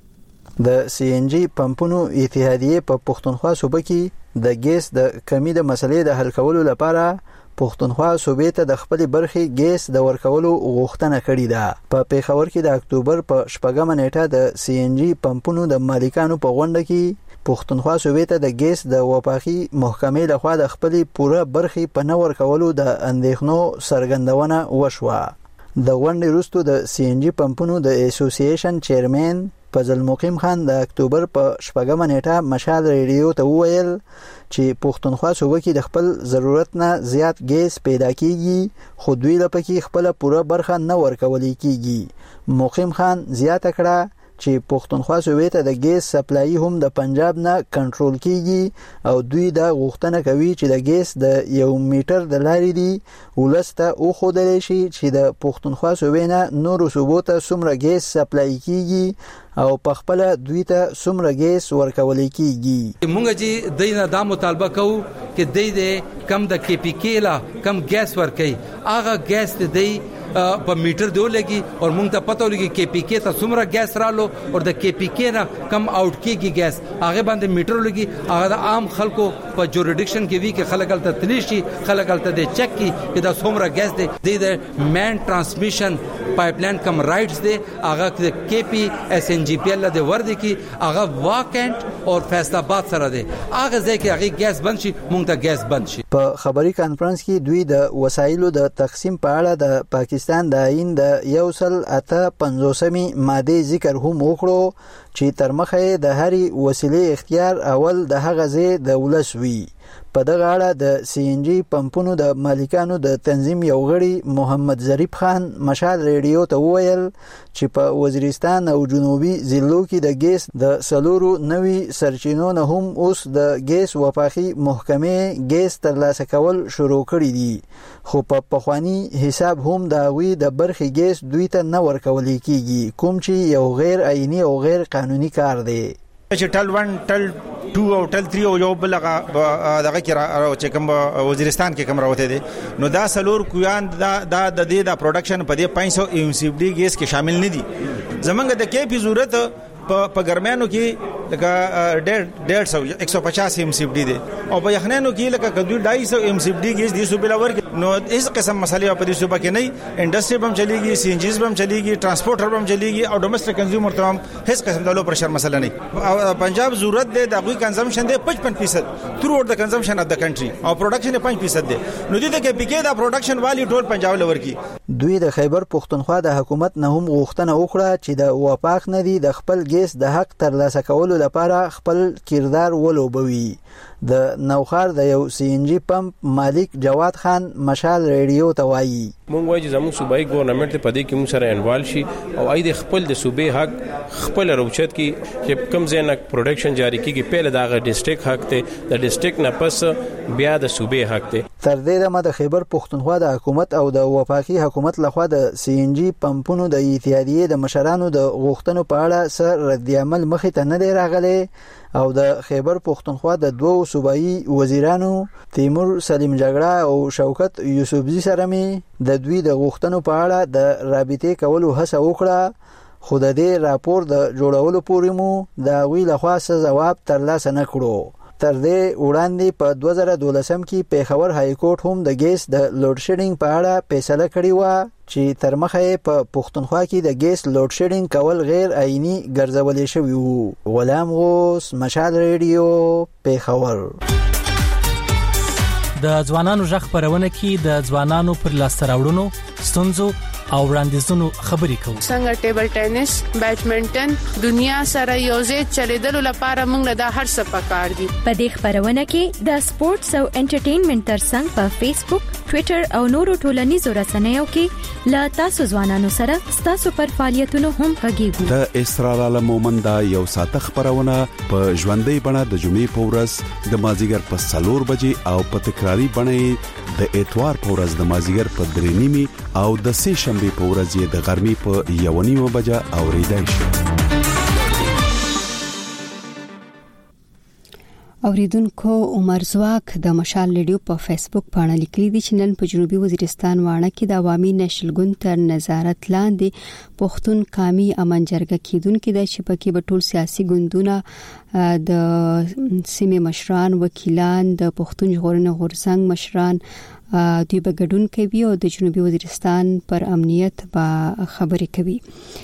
د سی ان جی پمپونو اتحادیې په پختونخوا صوبه کې د ګیس د کمی د مسلې د حل کولو لپاره پختونخوا صوبې ته د خپل برخي ګیس د ورکولو غوښتنه کړې ده. په پیښور کې د اکتوبر په 8مه نیټه د سی ان جی پمپونو د مالکانو په غونډه کې پختونخوا صوبې ته د ګیس د وفاقي محکمې لخوا د خپل پوره برخي په نور کولو د اندېښنو څرګندونه وشوه. د غونډې وروسته د سی ان جی پمپونو د اسوسییشن چیرمن فضل مقیم خان د اکتوبر په 8مه نیټه مشال ریډیو ته وویل چې پختونخوا صوبه کې د خپل ضرورت نه زیات ګیس پیدا کیږي خو دوی لپاره خپل پوره برخه نه ورکول کیږي. مقیم خان زیاته کړه چې پختونخوا صوبې ته د ګیس سپلای هم د پنجاب نه کنټرول کیږي او دوی دا غوښتنه کوي چې د ګیس د 1 میټر د لارې دی ولسته او خودل شي چې د پختونخوا صوبې نه نور صوبو ته څومره ګیس سپلای کیږي او په خپل دوی ته څومره ګیس ورکول کیږي. مونږ چې دینه دا مطالبه کوو چې د کم د کې پی کې لا کم ګیس ورکړي هغه ګیس دی په میټر دی لګي او مونږ ته پته ولګي کې پی کې ته څومره ګیس رالو او د کې پی کې نه کم اوټ کیږي ګیس هغه باندې میټر لګي هغه د عام خلکو په جوریډکشن کې وی کې خلک تل تلیشي خلک تل د چک کی چې دا څومره ګیس دی د مین ترانسمیشن پایپلاین کم رائټس دی هغه د کې پی اس ان جی پی ال د ور دي کې هغه واکنټ او فیصل آباد سره دی هغه ځکه هغه ګیس بند شي مونږ ته ګیس بند شي. په خبري کانفرنس کې دوی د وسایلو د تقسیم په اړه د پاکستان پاکستان د آئین د 158 ماده ذکر هم وکړو چې تر مخه د هرې وسیلې اختیار اول د هغه ځای د ولس وي. په دغه اړه د سی ان جی پمپونو د مالکانو د تنظیم یو غړي محمد ظریف خان مشال ریډیو ته وویل چې په وزیرستان او جنوبي ضلعو کې د ګیس د سلورو نوي سرچینو نه هم اوس د ګیس وفاقي محکمې ګیس ترلاسه کول شروع کړي دي، خو په پخوانی حساب هم د هغوی د برخې ګیس دوی ته نه ورکول کیږي، کوم چې یو غیر آئینی او غیر قانوني کار دی. چې ټل 1 ټل 2 او ټل 3 او یو بل دغه کې چې کوم وزیرستان کې کوم راوته دي نو دا سلور کویان دا د دې د پروډکشن په دې 500 ام سی ډي ګیس کې شامل نه دي. زمونږ د کې په ضرورت په ګرمانو کې لکه 150 ام سی ډي دي او په یخنانو کې لکه کدو 250 ام سی ډي ګیس دي سو بل ور نو هیڅ قسم مسالې په دې صوبه کې نه، انډستری بم چلیږي، سی ان جیز بم چلیږي، ترانسپورټر بم چلیږي او ډومېسټک کنزیومر ته هیڅ قسم د لو پرشر مسله نه. او پنجاب ضرورت دی د غوي کنزمپشن دی 55% تھرو اوټ د کنزمپشن اف د کنټری او پروډکشن 5% دی. نو دې ته کې پکې دا پروډکشن والی ټول پنجاب لور کی. دوی د خیبر پختونخوا د حکومت نه هم غوښتنه وکړه چې د وفاق نه دي د خپل ګیس د حق ترلاسه کولو لپاره خپل کردار ولوبوي. د نوخار د یو سی ان جی پمپ مالک جواد خان مشال ریډیو ته وایي مونږ وایي چې زموږ صوبایي ګورنمنت په دې کې موږ سره انوالو شي او اې د خپل د صوبې حق خپل روچت کی چې کم زینک پروډکشن جاری کیږي پهله دغه ډیسټریکټ حق ته د ډیسټریکټ نه پس بیا د صوبې حق ته. تر دې دمه د خیبر پختونخوا د حکومت او د وفاقي حکومت لخوا د سی ان جی پمپونو د اتحادیې د مشرانو د غوښتنو په اړه سر رد عمل مخې ته نه دی راغلی او د خیبر پختونخوا د دوو صوبایي وزیرانو تیمور سلیم جګړه او شوکت یوسفزي سره می د دوی د غوښتنو په اړه د رابطې کولو هڅه وکړه، خو د دې راپور د جوړولو پورې مو د هغوی لخوا څه ځواب ترلاسه نه کړو. تر دې وړاندې په 2012 کې پیښور های کورټ هم د ګیس د لوډ شیډینګ په اړه فیصله کړې و چې تر مخه په پښتونخوا کې د ګیس لوډ شیډینګ کول غیر آئینی ګرځولې شوی وو. غلام غوث مشال ریډیو پیښور. د ځوانانو ژغ خبرونه کې د ځوانانو پر لاسته راوړنو ستونزو او وړاندیزونو خبرې کوو. څنګه ټیبل ټینس، بیډمنټن دنیا سره یوځای چلیدلو لپاره موږ له هر څه پکار دي. په دې خبرونه کې د سپورتس او انټرټینمنټ ترڅنګ په فیسبوک، ټوئیټر او نورو ټولنیزو رسنیو کې لا تاسو ځوانانو سره تاسو پر فعالیتونو هم غږیږو. د اسرار عالم مومند یو ساعت خبرونه په ژوندۍ بڼه د جمعې په ورځ د مازیګر په 4 بجې او په تکراری بڼه د اتوار په ورځ د مازیګر په 3:30 او د سه شنبه په ورځ د غرمې په 1:30 بجې اوریدای شي. اوریدونکو عمر زواک د مشال ریډیو په فیسبوک باندې لیکلي دي چې نن په جنوبي وزیرستان واڼه کې د عوامي نشلګون تر نظارت لاندې پښتون قومي امن جرګه کېدونکې ده چې پکې به ټول سیاسي ګوندونه د سیمې مشران، وکیلان، د پښتون ژغورنې غورځنګ مشران دوی به ګډون کوي او د جنوبي وزیرستان پر امنیت به خبرې کوي.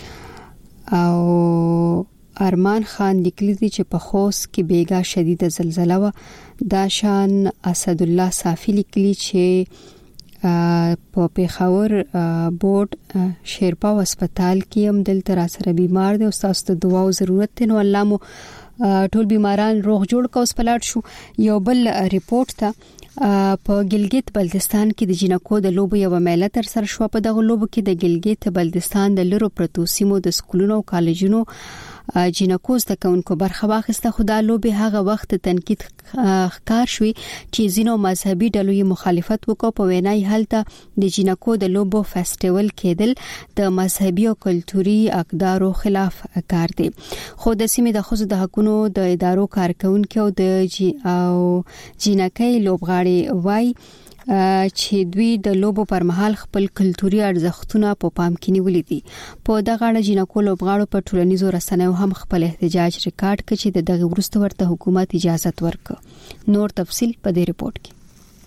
او ارمان خان لیکلی دی چې په خوست کې بیګا شدید زلزلہ و. دا شان اسد الله صافی لیکلی چې په پیښور بورډ شیرپا هسپتال کې هم دلته را سره بیمار دی او تاسو ته دعا او ضرورت دی. نو الله مو ټول بیماران روغ جوړ کا. اوس پلاټ شو یو بل ریپورت ته په ګلګت بلتستان کې د جنکو د لوبو یو میله تر سره شو. په دغه لوبو کې د ګلګت بلتستان د لرو پرتو سیمو د سکولونو او کالجونو جنکو زده کوونکو برخه واخیسته. خو دا لوبه هغه وخت تنقید ښکار شوی چې ځینو مذهبي ډلو یې مخالفت وکړ. په وینای هلته د جنکو د لوبو فیسټیوال کېدل د مذهبي او کلتوري اقدارو خلاف کار دی. خو د سیمې د خصوصي د حقوقو د ادارو کارکونکو او د جنکۍ لوبغاړي وای چې دوی د لوبو پر مهال خپل کلتوري ارزښتونه په پام کې نیولې دي. په دغه اړه جنکو لوبغاړو په ټولنیزو رسنیو هم خپل احتجاج ریکارډ کړ چې دغه وروسته ورته حکومت اجازه ورکړه. نور تفصيل په دې ریپورت کې.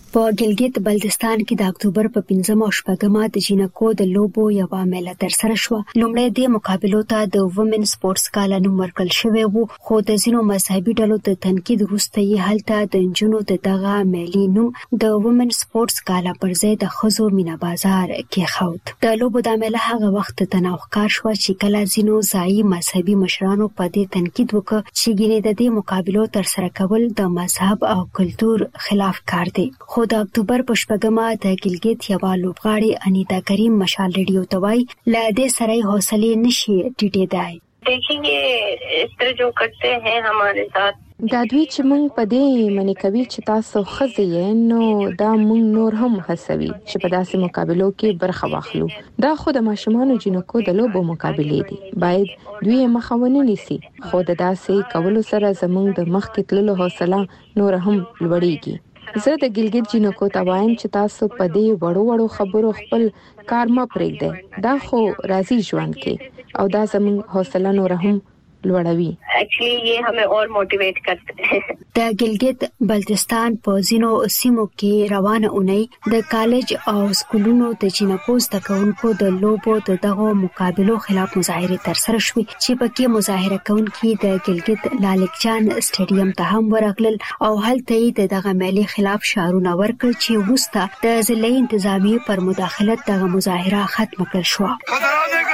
په ګلګت بلتستان کې د اکتوبر په 15 او 16 د جینکو د لوبو یو میله ترسره شو. لومړی د مقابلو ته د وومن سپورتس کالا نوم ورکړل شوی وو، خو د ځینو مذهبي ډلو د تنقید وروسته یې هلته د انجونو د دغه میلي نوم د وومن سپورتس کالا پر ځای د ښځو مینا بازار کېښود. د لوبو د میله هغه وخت تناوښکار شو چې کله ځینو ځایي مذهبي مشرانو په دې تنقید وکړ چې ګینې د دې مقابلو ترسره کول د مذهب او کلتور خلاف کار دی. خو د اکتوبر په 16 د ګلګت یو لوبغاړي انیتا کریم مشال ریډیو ته وایي لا دې سره حوصله نشي ټیټېدای. دیکھیے اس طرح جو کرتے ہیں ہمارے ساتھ دا دوی چې مونږ په دې منی کوي چې تاسو خزي نو دا مونږ نور هم هڅوي چې په داسې مقابلو کې برخه واخلو. دا خو د ماشومانو جنکو د لوبو مقابلې دي، باید دوی مخاونه نیسي، خو د داسې کولو سره زمونږ د مخ کې تللو حوصله نور هم لوړیږي. زه د ګلګت جنکو ته وایم چې تاسو په دې وړو خبرو خپل کار ما پرېږدئ، دا خو راځي ژوند کې او دا زموږ حوصله نور هم لوړوي. ایکچولی یہ ہمیں اور موټیویټ کرتے ہیں. د ګلګت بلتستان په ځینو سیمو کې روانه اونۍ د کالج او سکولونو د جنکو زده کوونکو د لوبو د دغو مقابلو خلاف مظاهره ترسره شوې چې پکې مظاهره کوونکي د ګلګت لالکجان سټیډیم ته هم ورغلل او هلته یې د دغه میلې خلاف شعارونه ورکړل چې وروسته د ضلعي انتظامیې پر مداخلت دغه مظاهره ختمه کړل شوه.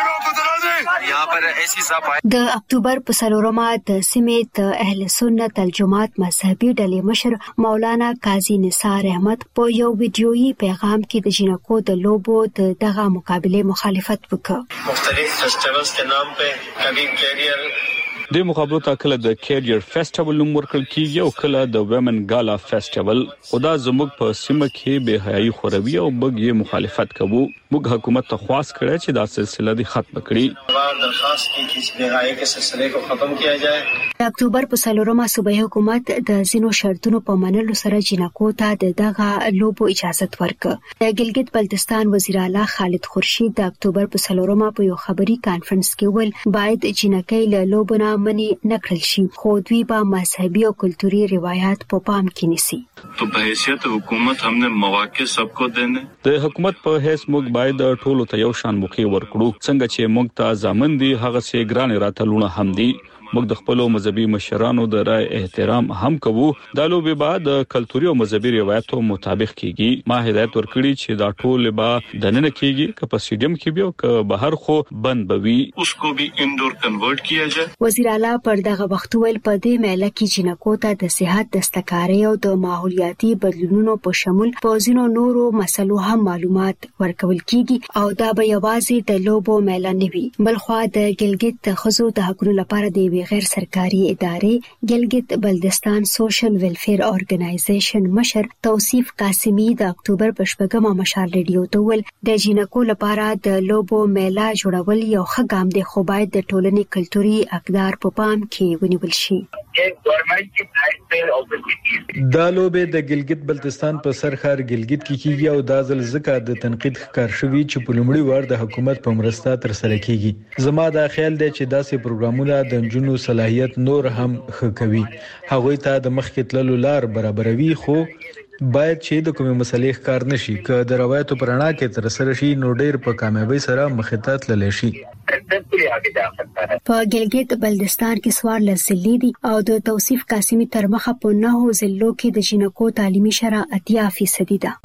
د اکتوبر په 4 د سیمې د اهل سنت الجماعت مذهبي ډلې مشر مولانا قاضي نثار احمد په یو ویډیويي پیغام کې د جنکو د لوبو د دغه مقابله مخالفت وکړ. مختلف فیسټیولز کے نام پہ کبھی کیریئر د مقابلو ته کله د کیریئر فیسټیول نوم ورکړل کیږي او کله د ویمن گالا فیسټیول. خدا زموږ په سیمه کې به حیايي خوروي او موږ یې مخالفت کوو. موږ حکومت ته خواست کړی چې دا سلسله دې ختم کړي. درخواست کی چې اس بے حیايي کے سلسلے کو ختم کیا جائے. د اکتوبر په 4 صوبایي حکومت د ځینو شرطونو په منلو سره جنکو ته دغه لوبو اجازه ورکړه. د ګلګت بلتستان وزیر اعلی خالد خورشید د اکتوبر په 4 په یو خبري کانفرنس کې ویل باید جنکې له لوبونه منی نکړل شي، خو دوی به مذهبي او کلتوري روایت په پام کې نیسي. تو په حیثیت حکومت هم نه مواقع سب کو دینه. د حکومت په حیث موږ باید ټولو ته یو شان موقع ورکړو. څنګه چې موږ ته ځامن دي هغه سي ګران راتلونه هم دي. موږ د خپل مذهبي مشرانو د رائے احترام هم کوو. د لوبې بعد کلتوري او مذهبي روایتو مطابق کیږي. ما هدایت ورکړي چې دا ټول به دننه کیږي که په سټیډیم کې به او که بهر خو بند بوي. اس کو بھی انډور کنورټ کیا جائے. وزیر اعلی پر دغه وخت ویل په دې میله کې جنکو ته د صحت دستکاري او د ماحولیاتي بدلونونو په شمول په ځینو نورو مسلو هم معلومات ورکول کیږي او دا به یوازې د لوبو میله نه وي، بلخو د ګلګت د ښځو د حقوقو لپاره د غیر سرکاري ادارې ګلګت بلتستان سوشل ویلفیر اورګنایزیشن مشر توصیف قاسمی د اکتوبر په 16 مشال ریډیو ته ویل د جنکو لپاره د لوبو میله جوړول یو ښه ګام دی، خو باید د ټولنې کلتوري اقدار په پام کې ونیول شي. دا لوبه د ګلګت بلتستان په سرخار ګلګت کې کیږي او دا ځل ځکه د تنقید ښکار شوی چې په لومړي وار د حکومت په مرسته تر سره کیږي. زما دا خیال دی چې داسې پروګرامونه د جنونو صلاحیت نور هم ښه کوي، هغوی ته د مخکې تللو لار برابروي، خو باید چې د کومې مسلې ښکار نشي. که د روایتو پر رڼا کې تر سره شي نو ډېر په کامیابی سره مخې ته تللی شي. په ګلګت بلتستان کې 14 ضلعې دي او د توصیف قاسمی تر مخه په 9 ضلعو کې د جنکو تعلیمي شرح 80% ده.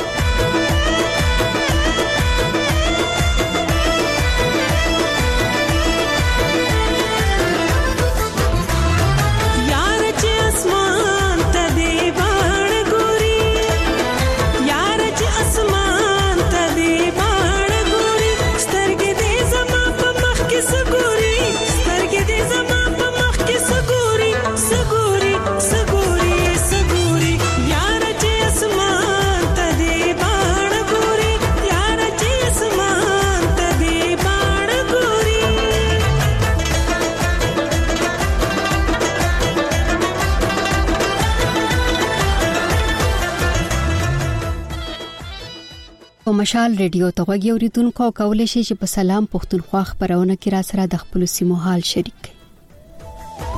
مشال ریډیو ته غوږی اوریدونکو کولای شي چې په سلام پښتونخوا خبرونه کې را سره د خپل سیمو حال شریک کړي.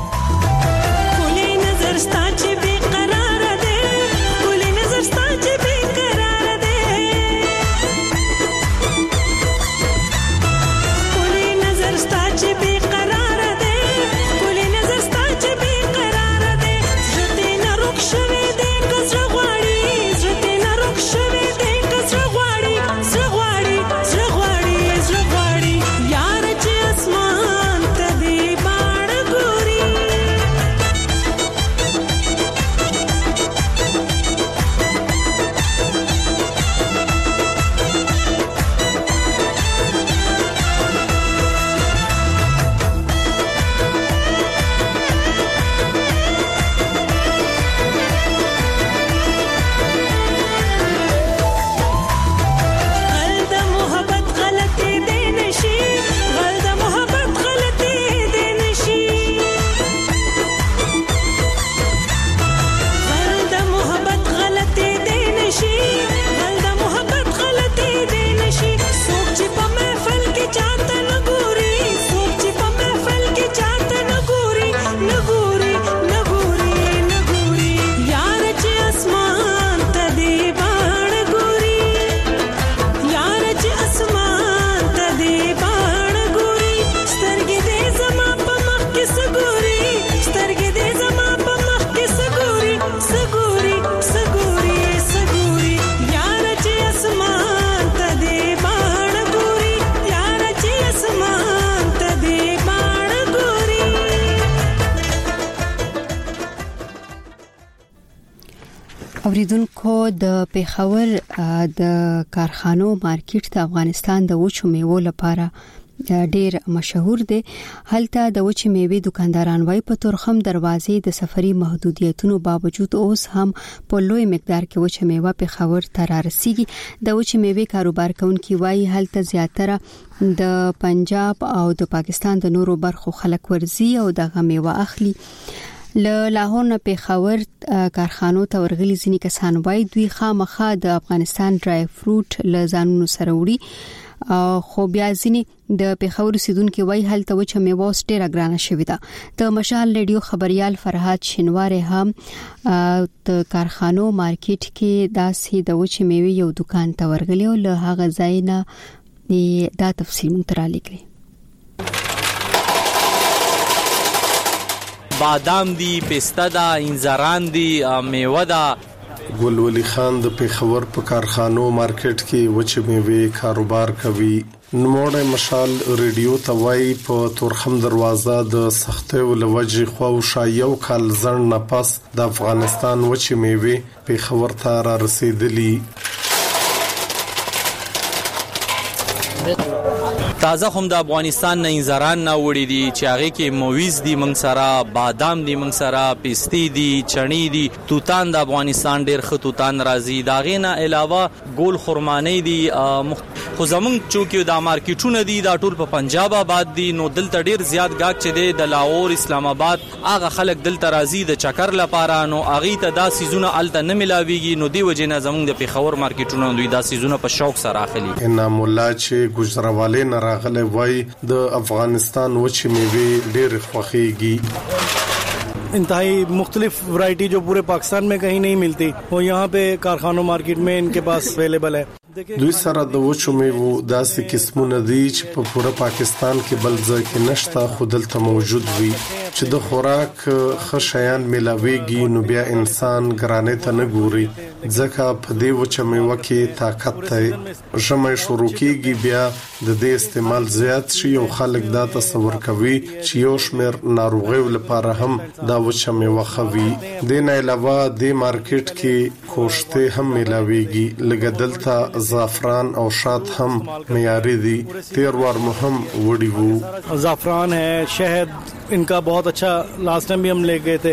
کولې نظر ستا چې بے قرار ده، کولې نظر ستا چې اوریدونکو د پیښور د کارخانو مارکیټ د افغانستان د وچو میوو لپاره ډیر مشهور دی. هلته د وچې میوې دکانداران وايي په تورخم دروازې د سفري محدودیتونو باوجود اوس هم په لوی مقدار کې وچې میوه پیښور ته رارسیږي. د وچې میوې کاروبار کوونکي وايي هلته زیاتره د پنجاب او د پاکستان د نورو برخو خلک ورزي او دغه میوه اخلي. له لاهور نه پیښور کارخانو ته ورغلي ځینې کسان وايي دوی خامخا د افغانستان ډرای فروټ له ځانونو سره وړي، خو بیا ځینې د پیښور اوسیدونکو وايي هلته وچه میوه ډیره ګرانه شوې ده. د مشال ریډیو خبريال فرهاد شینواری هم د کارخانو مارکیټ کې داسې د وچه میوه یو دکان ته ورغلی او له هغه ځای نه دا تفصیل مونږ را لګري. بادام دی، پسته دا، انځران دی، میوه دا. ګل ولی خان د پیښور په کارخانو مارکیټ کې وچه میوه کاروبار کوي. نوموړی مشال ریډیو ته وایي په تورخم دروازه د سختۍ ولوجې خو یو کال ځن نه پس د افغانستان وچه میوه پیښور ته را رسیدلی. تازه هم د افغانستان نه انځران نه وړي دي چې هغه کې مویز دي، موږ سره بادام دي، موږ سره پستی دي، چڼي دي، توتان د افغانستان ډیر ښه توتان راځي. دا غینه علاوه ګول خرمانی دي. خو زمونږ چونکی د مارکیټونه دي دا ټول په پنجاب آباد دي، نو دلته ډیر زیات گاګ چې دی د لاهور اسلام آباد هغه خلک دلته راځي د چکر لپاره، نو هغه ته دا سيزونه الته نه ملاويږي، نو دی وجنه زمونږ د پیښور مارکیټونه دوی دا سيزونه په شوق سره اخلي. انعام الله چې گجراواله نه راغله وای د افغانستان وچې میوه ډېر خوښيږي. इंतहाई मुख्तलिफ वैरायटी जो पूरे पाकिस्तान में कहीं नहीं मिलती वो यहाँ पे कारखानों मार्केट में इनके पास अवेलेबल है. دوی سره د وچو میوو داسې قسمونه دي چې په پوره پاکستان کې بل ځای کې نشته، خو دلته موجود وي چې د خوراک ښه شیان ملاويږي، نو بیا انسان ګرانه ته نه ګوري ځکه په دې وچو میوو کې طاقت دی. ژمي شروع کیږي بیا د دې استعمال زیات شي او خلک دا تصور کوي چې یو شمېر ناروغیو لپاره هم دا وچو میوه خوي. د نه علاوه د مارکیټ کې کوشته هم ملاويږي، لکه دلته زعفران او شات هم معیاري دي. تیر وار مهم وړي وو. زعفران है, शहद इनका बहुत अच्छा, लास्ट टाइम भी हम ले गए थे.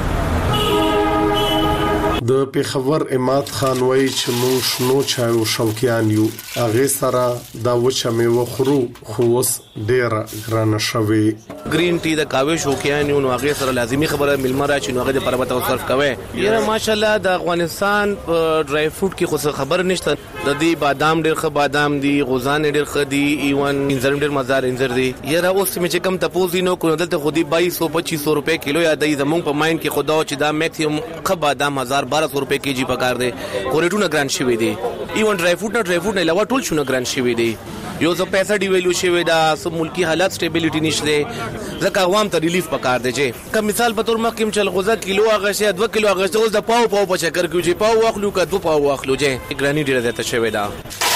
د پیښور اماد خان وای چې موږ شنو چایو شوقیان یو، هغه سره دا وچه میوه خورو خو اوس ډیره ګرانه شوی. گرین ټی د کاوه شوقیان یو، نو هغه سره لازمی خبره ملما راشي، نو هغه د پربته صرف کوي. یره ماشاءالله د افغانستان ډرای فروټ کې خو خبر نشته. د دې بادام ډیر ښه بادام دي، غوزان ډیر ښه دي، ایون انځر ډیر مزار انځر دي. یره اوس چې کم تپوزي نو کو دلته خو دی 2200-2500 روپے کیلو یا د زمون په ماین کې خدا چې دا میکسیمم ښه بادام 1200 روپے کیجی پکار دي. کوریټونه ګران شوی دي، ایون ډرای فروټ نه علاوه ټول شونه ګران شوی دي. یو څه پیسې ډیویلو شوی دا، سم ملکی حالات سټیبিলিټی نشته، ځکه عوام ته ریلیف پکار دی. چې کوم مثال په تور مخکې چل غوزه کیلو هغه شی 2 کیلو هغه اوس د پاو په چکر کې چې پاو واخلو کا 2 پاو واخلو، چې ګرانی ډیره زیاته شوی دا.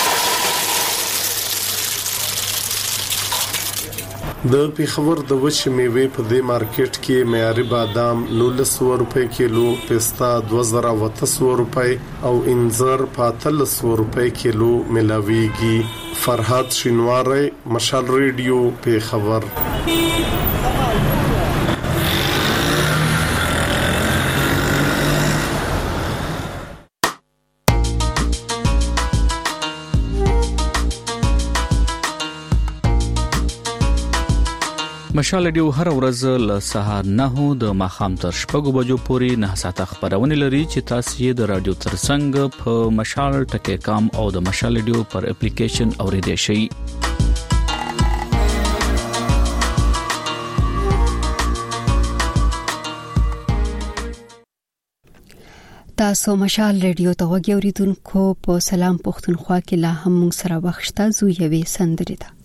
د پیښور د وچې میوې په دې مارکیټ کې معیاري بادام 1900 روپے کیلو، پستا 2800 روپے او انځر 1300 روپے کیلو ملاويږي. فرهاد شینواری، مشال ریډیو، پیښور. مشال ډیو هر ورځ له سهار 9 د ماخام تر شپږ بجو پورې 9 ساعته خبرونه لري چې تاسو یې د رادیو ترڅنګ په مشال ټکی کام او د مشال ډیو پر اپلیکیشن اوریدئ شئ. تاسو مشال ریډیو ته وګورئ. اوریدونکو په سلام پښتونخوا کې لا هم موږ سره وخت زو یوې سندرې ده.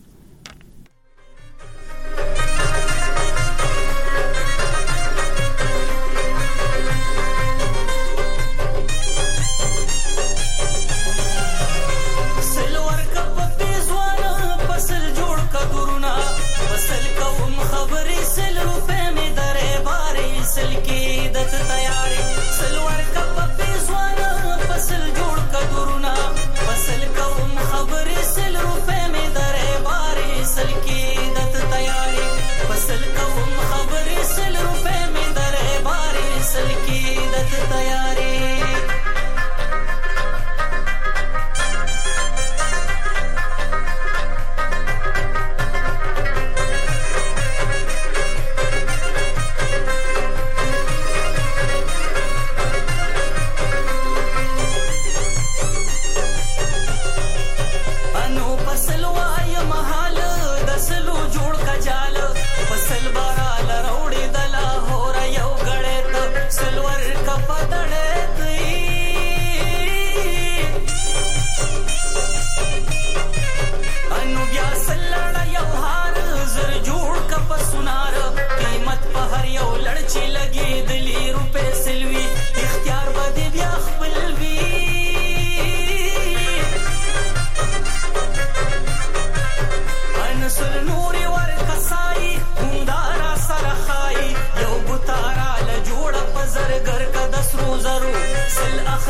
One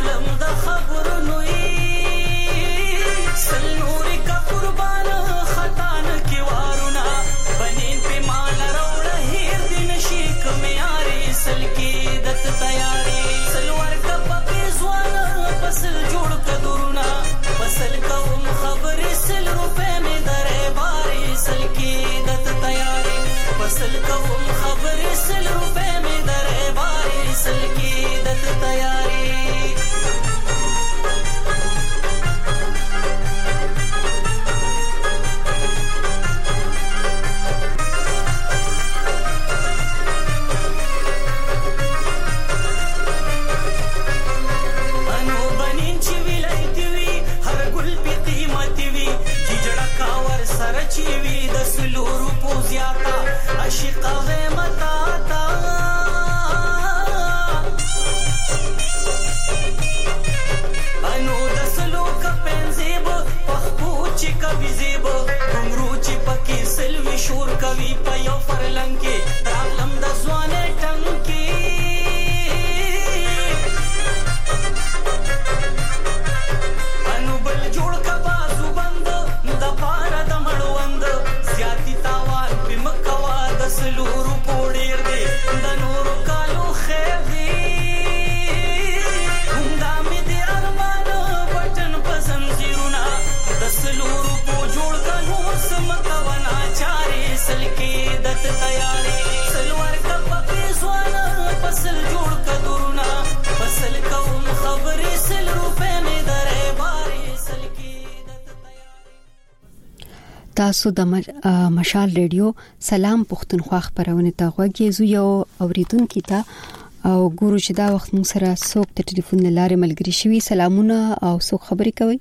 ظالم د خبرونو سل نوري کا قربان خطان کی وارونه بنین په مال راوړه هیر دین شي کمیاري سل کی دت تیاری سلوار کا پپې ځوان فصل جوړ کدورونه فصل کوم خبرې سل روپے می درې باري سل کی دت تیاری فصل کوم خبرې سل روپے می درې باري سل کی دت تیاری چیوی د سلور پوزیاتا عاشق غیمتا تا انو د سلو کپنزیب پخپو چی کبی زیب گمرو چی پکی سلوی شور کوي په یو فرلنګ کې ترالم د ځوانه ټنګ انو بل جوړ کا بازو بند د پارا د مړوند زیاتی تاوان په مکوا د سلورو پوډیر دی د نورو کالو خیر دی همدا می دی ارمان بټن پسند زیرونا د سلورو پو جوړ کا نور سمکونا چاري سلکی دت تیاری سلوار کا پپې ځوان فصل جوړ کا دورنا فصل کوم خبرې سل روپے می درې باري سلکی تاسو د مشال ریډیو سلام پښتونخوا خبرونه ته غوږی زو یو اوریدونکو ته او ګورو چې دا وخت موږ سره څوک د ټلیفون لارې ملګری شوی سلامونه او څوک خبرې کوي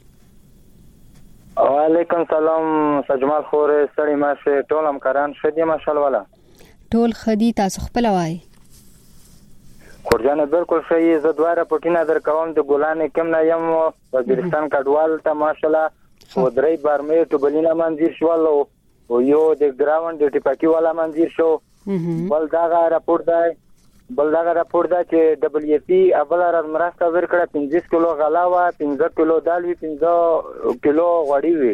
وعلیکم سلام سجمال خورې سړی ماشه ټول همکاران شدي ماشال والا ټول خدي تاسو خپل وای خورجانه بالکل صحیح زه دواره پټینه در کوم د ګلانې کم نه یم وزیرستان کډوال ته ماشالله و درې بار مې ټوبلینا منځیر شوالو او یو د ګراوند د ټیپاکی والا منځیر شو بل دا راپور دا چې دبليو پی اول راز مرسته ورکړه 15 کیلو غلاوه 15 کیلو دال وی 15 کیلو غوړی وی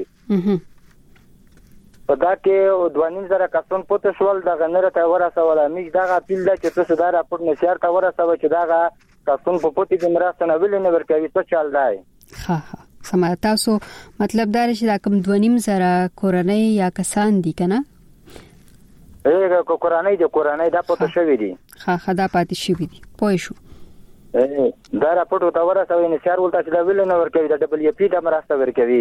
په دا کې 2.5 کسان پته شول د غنره ته ورسول میږ دا اپیل دا چې تاسو دا راپور نشر ته ورسوي چې دا کسان په پټي د مرسته نه ویل نه ورکوي څه چل دی ها سم تاسو مطلب دا چې دا کم 2.5 کورنۍ یا کسان دي کنه کورنۍ دا پته شوی دي ها خدا پاتې شوی دي پوه شو دا راپور ته ورسوي نشر ولته چې دا ویل نه ورکوي د دبليو پی د مرسته ورکوي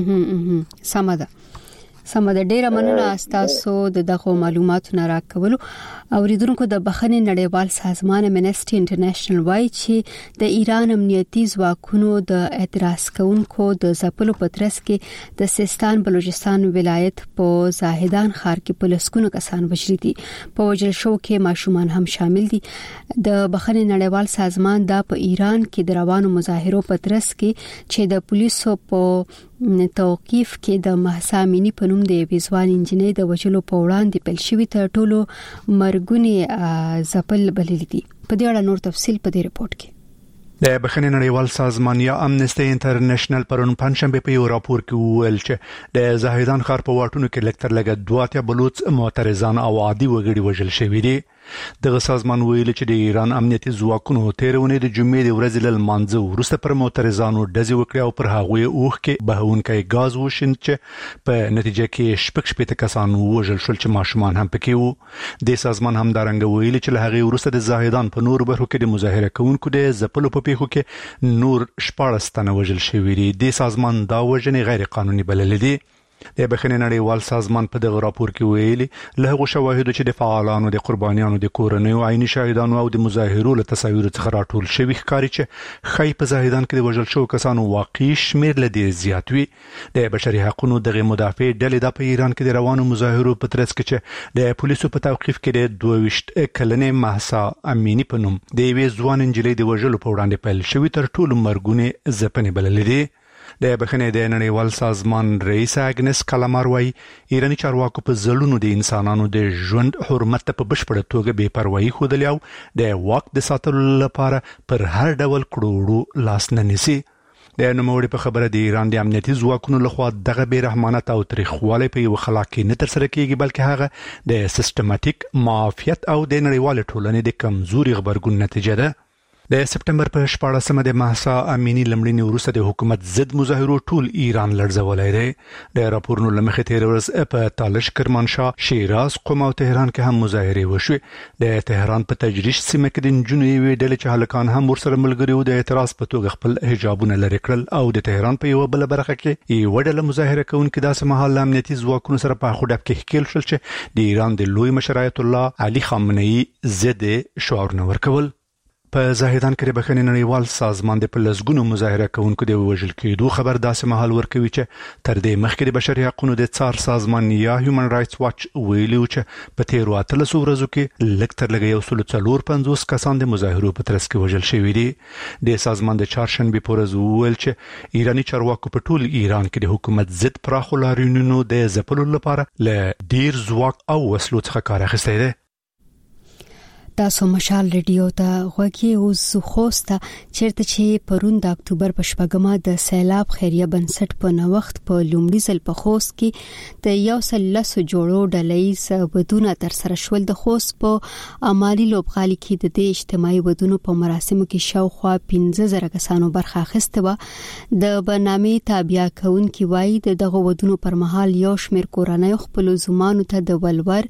سم د ډیره مننه تاسو دغه معلوماتو نه راکولو اوریدونکو د بخښنې نړیوال سازمان امنسټي انټرنیشنل وایي چې د ایران امنیتي ځواکونو د اعتراض کوونکو د ځپلو پترس کې د سیستان بلوچستان ولایت په زاهدان ښار کې پولیسونو کسان وژلي دي په وژل شو کې ماشومان هم شامل دي د بخښنې نړیوال سازمان دا په ایران کې د روانو مظاهرو پترس کې چې د پولیسو په توقيف کې د مهسا امینی په نوم د ویزوال انجینر د وجلو په وړاندې بل شوی تر ټولو مرګونی ځپل بلل دي په دې اړه نور تفصيل په دې رپورت کې د بخښنې نړیوال سازمان یا امنسټي انټرنیشنل پرون پنځشنبه په یو راپور کې ویل چې د زاهدان ښار په واټونو کې لکتر لګ 2 بلوچ معترضان او عادي وګړي وژل شوی دي دغه سازمان ویل چې د ایران امنیتي ځواکونو تیرونه د جمعې د ورځې ل مانځو وروسته پر معترضانو ډزې وکړې او پر هغوی اوخ کې بهونکي غاز وشین چې په نتیجه کې شپږ کسان وژل شول چې ماشومان هم پکې وو د سازمان هم دارنګ ویل چې له هغه وروسته د زاهدان په نور برخو کې د مظاهره کوونکو د ځپلو په پیښو کې نور 14 تنه وژل شوی دي د سازمان دا وژنې غیر قانوني بلل دي د بخښنې نړیوال سازمان په دغه راپور کې ویلي له هغو شواهدو چې د فعالانو د قربانیانو د کورنیو عیني شاهدانو او د مظاهرو له تصاویر څخه راټول شوی ښکاري چې خی په زاهدان کې د وژل شوو کسانو واقعي شمیر له دې زیات وي د بشري حقوقو دغه مدافع ډلې د ایران کې د روانو مظاهرو په ترڅ کې چې د پولیسو په توقيف کې د 22 کلنې مهسا امینی په نوم د ویزوان انجلۍ د وژلو په وړاندې پیل شوی تر ټولو مرګونه ځپنې بلل دي د بخنې د نړیوال سازمان رئیس اګنس کلامار وايي ایرانی چارواکو په ځلونو د انسانانو د ژوند حرمت په بشپړه توګه بے پروايي ښودلې او د واک د ساتلو لپاره پر هر ډول کړوړو لاس نه نیسي. د نوموړي په خبره د ایران د امنیتي ځواکونو لخوا دغه بې رحمانه او تاریخواله په یو خلا کې نه تر سره کیږي بلکې هغه د سیستماتیک معافیت او د نړیوال ټولنې د کمزوري غبرګون نتیجه ده. د سپټمبر په 14مه د مهسا امینی لمړنی وروسته د حکومت ضد مظاهرو ټول ایران لړزولای دی. د راپورونو لمخې تیر ورځ په تالش، کرمانشاه، شیراز، قم او تهران کې هم مظاهرې وشوې. د تهران په تجریش سیمه کې د نجونو یوې ډلې چې هلکان هم ورسره ملګري وو د اعتراض په توګه خپل حجابونه لرې کړل او د تهران په یوه بله برخه کې یوه ډله مظاهره کوونکي داسې مهال له امنیتي ځواکونو سره په اخو ډب کې ښکېل شول چې د ایران د لوی مشر آیت الله علي خامنه‌ای ضد شعارونه ورکول. په زاهدان کې د بخښنې نړیوال سازمان د پلسګونو مظاهره کوونکو د وژل کېدو خبر داسې مهال ورکوي چې تر دې مخکې د بشري حقوقو د څار سازمان یا هیومن رائټس واچ ویلي و چې په تیرو 13 ورځو کې لږ تر لږه 154 کسان د مظاهرو په ترڅ کې وژل شوي دي. د سازمان د چهارشنبې په ورځ وویل چې ایرانی چارواکو په ټول ایران کې د حکومت ضد پراخو لاریونونو د ځپلو لپاره له ډیر ځواک او وسلو څخه کار اخیستی دی. تاسو مشال ریډیو ته غوږی اوس خوسته چیرته چې پرون د اکتوبر په شپږمه د سیلاب خیریه بنسټ په نوښت په لومړي ځل په خوست کې د 113 جوړو ډله‌ایز ودونه تر سره شول. د خوست په امالي لوبغالي کې د دې اجتماعي ودونو په مراسمو کې شاوخوا 15000 کسانو برخه اخیسته و. د برنامې تابع کونکي وایي دغه ودونو پر مهال یو شمېر کورنۍ خپل زمانو ته د ولور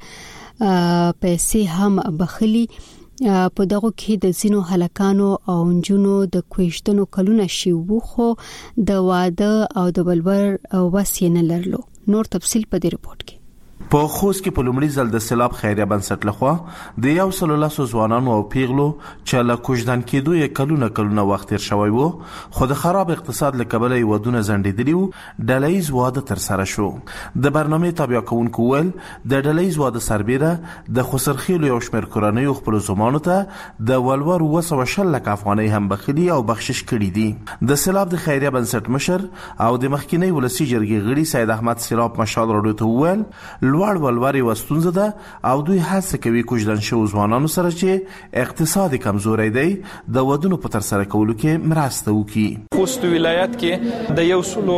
پیسې هم بخلي. په دغه کې د زینو هلکانو او انجونو د کوښتنو کلونه شي وو خو د واده او د ولور وسینه لرلو. نور تفصیل په دې رپورت کې. په خوست کې په لومړي ځل د سیلاب خیریه بنسټ لخوا د 113 ځوانانو او پیغلو چې له کوژدان کېدو یې کلونه وخت تیر شوی وو خو د خراب اقتصاد له کبله یې ودونه ځنډېدلي وو، ډله‌ایز واده تر سره شو. د برنامې تابع کوونکو ویل د ډله‌ایز واده سربیره د خسرخیلو یو شمېر کورنیو خپلو زمانو ته د ولور 220 لک افغانۍ هم بخلي او بخشش کړي دي. د سیلاب د خیریه بنسټ مشر او د مخکینی ولسی جرګې غړي سید احمد سیراب مشال راډیو ته ویل لوړ ولوري وستونزه ده او دوی هڅه کوي کوژدن شو ځوانانو سره چې اقتصادي کمزوري دی د ودونو په تر سره کولو کې مرسته وکړي. خوست ولایت کې د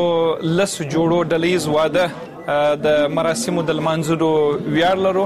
113 جوړو ډله‌ایز واده د مراسمو د لمانځلو ویاړ لرو.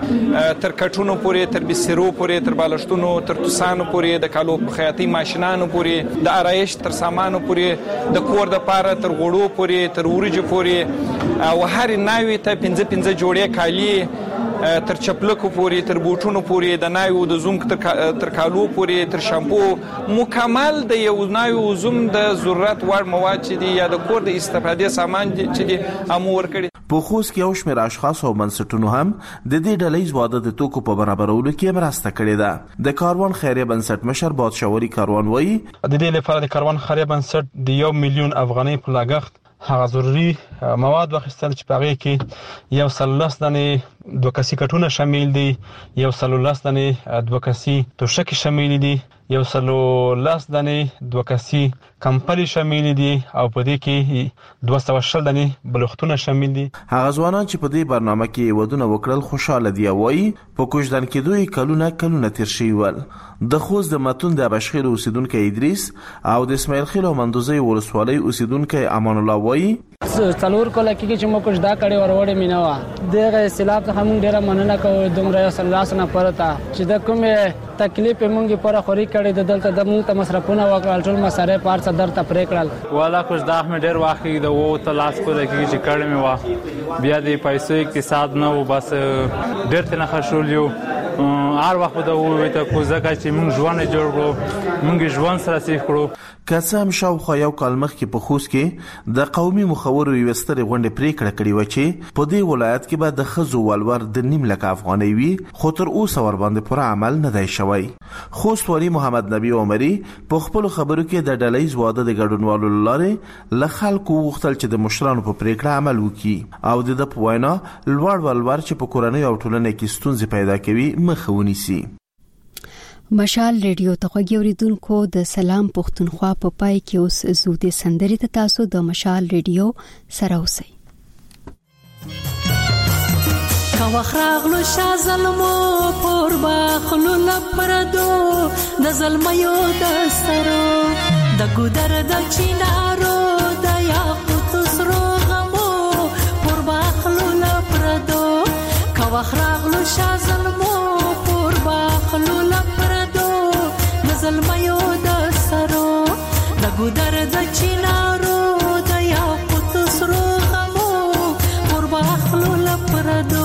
تر کټونو پورې، تر بسیرو پورې، تر بالښتونو، تر توسانو پورې، د کالو خیاطي ماشینانو پورې، د آرایش تر سامانو پورې، د کور د پاره تر غوړو پورې، تر ورجو پورې او هر ناوی ته 15 جوړې کالی، تر چپلکو پورې، تر بوټونو پورې، د ناوی د زوم تر کالو پورې، تر شامپو، مکمل د یو ناوی زوم د ضرورت وړ مواد چې دي یا د کور د استفادې سامان چې دي امور کړي. په خوست کې یو شمېر اشخاص او بنسټونو هم د دې ډله‌ایز واده د توکو په برابرولو کې مرسته کړې ده. د کاروان خیریه بنسټ مشر بادشاوري کاروان وایي د دې لپاره د کاروان خیریه بنسټ د 1 میلیون افغانۍ په لګښت هغه ضروري مواد واخیستل چې په هغې کې 113 دانې 2 کسي کټونه شامل دي، 113 دانې 2 کسي توشکې شامل دي، 113 دانې 2 کسي کمپلي شامل دي او په دې کې 220 دانې بلوختونه شامل دي. هغه ځوانان چې په دې برنامه کې ودونه وکړل خوشاله دي او وایي په کوژدن کېدو یې کلونه تیر شوي ول. د خوست د متون د ابشخیل اوسیدونکی ادریس او د اسماعیل خیل او مندوزي ولسوالۍ اوسیدونکی امان الله وایي څلور کله کې چې مو کوژدا کړي وروړې مینوا دغه سیلاب ته هم ډیره مننه کوو دومره سلاس نه پرتا چې د کومه تکلیف مونږه پر خوري کړي د دلته د مونږ ته مصرفونه وکړل ټول مصارف پار صدر ته پرې کړل والا کوژدا مې ډیر واخی د وو تلاش کو لګي چې کړم وا بیا د پیسو اقتصاد نه و بس ډیر تنه خښولیو هر وخت د وو ته کوزګه چې مونږ ژوند جوړ کړو مونږ ژوند سره سیخ کړو. که هم شاوخوا یو کال مخکې په خوست کې د قومي مخورو یوې سترې غونډې پریکړه کړې وه چې په دې ولایت کې به د ښځو ولور د 9 لک افغانۍ وي خو تر اوسه ورباندې پوره عمل نه دی شوی. خوست والي محمد نبی عمري په خپلو خبرو کې د ډله‌ایز واده د ګډونوالو له لارې له خلکو وغوښتل چې د مشرانو په پریکړه عمل وکړي او د ده په وینا لوړ ولور چې په کورنۍ او ټولنه کې ستونزې پیدا کوي مخه ونیسي. مشال ریډیو ته غوړیدونکو د سلام پښتونخوا په پای کې اوس زودې سندري ته تاسو د مشال ریډیو سره اوسئ. کاوخراغلو شازلمو پور باخلو لپردو د زلمیو د سرو د ګودر د چینارو د یاقوت سرو غمو پور باخلو لپردو کاوخراغلو شازلمو پور باخلو لپردو د زلمیو د سرو د ګودر د چینارو د یاقوت سرو غمو پور باخلو لپردو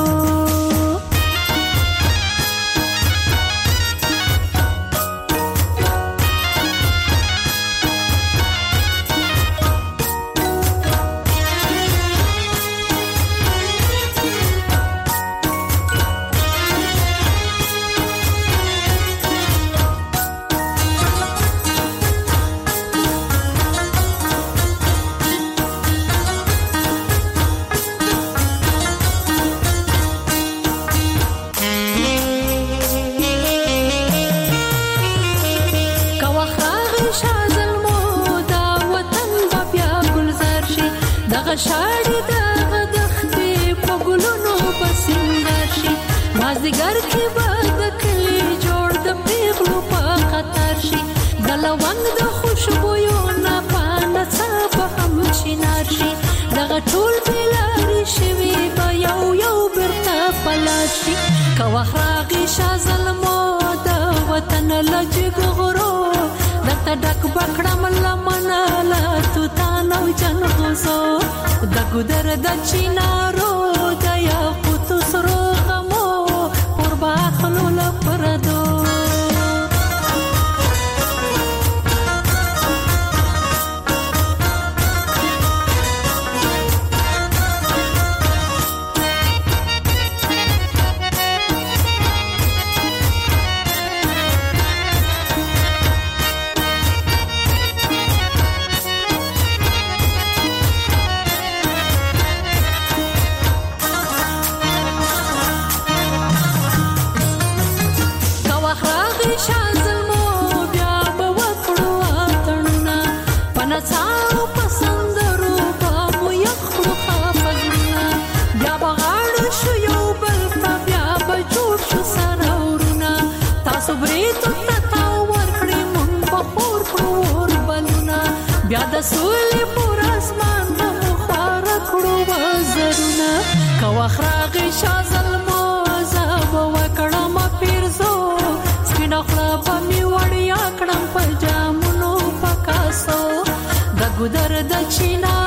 شاړي د غدختې په ګلونو پسنګر شي مازدیګر کې به د کلي جوړ د پیغلو په خطر شي د لونګ د خوشبویو نه پانه څه به هم شینار شي دغه ټول بېلارې شوي به یو یو بیرته پلار شي که وخت راغی شاه زلمو د وطن له جګغرو درته ډک به کړم لمنه له توتان او جنغوزو د ګودر د چینارو د یاقوتو سرو غمو پر باخلو لپردو سولې پر اسمان د مخار کړو وزرونه که واخراغې شاه زلمو زه به وکړم پیرزو سپینه خوله به مې وړیا کړم په جامونو په کاسو د ګودر د چینار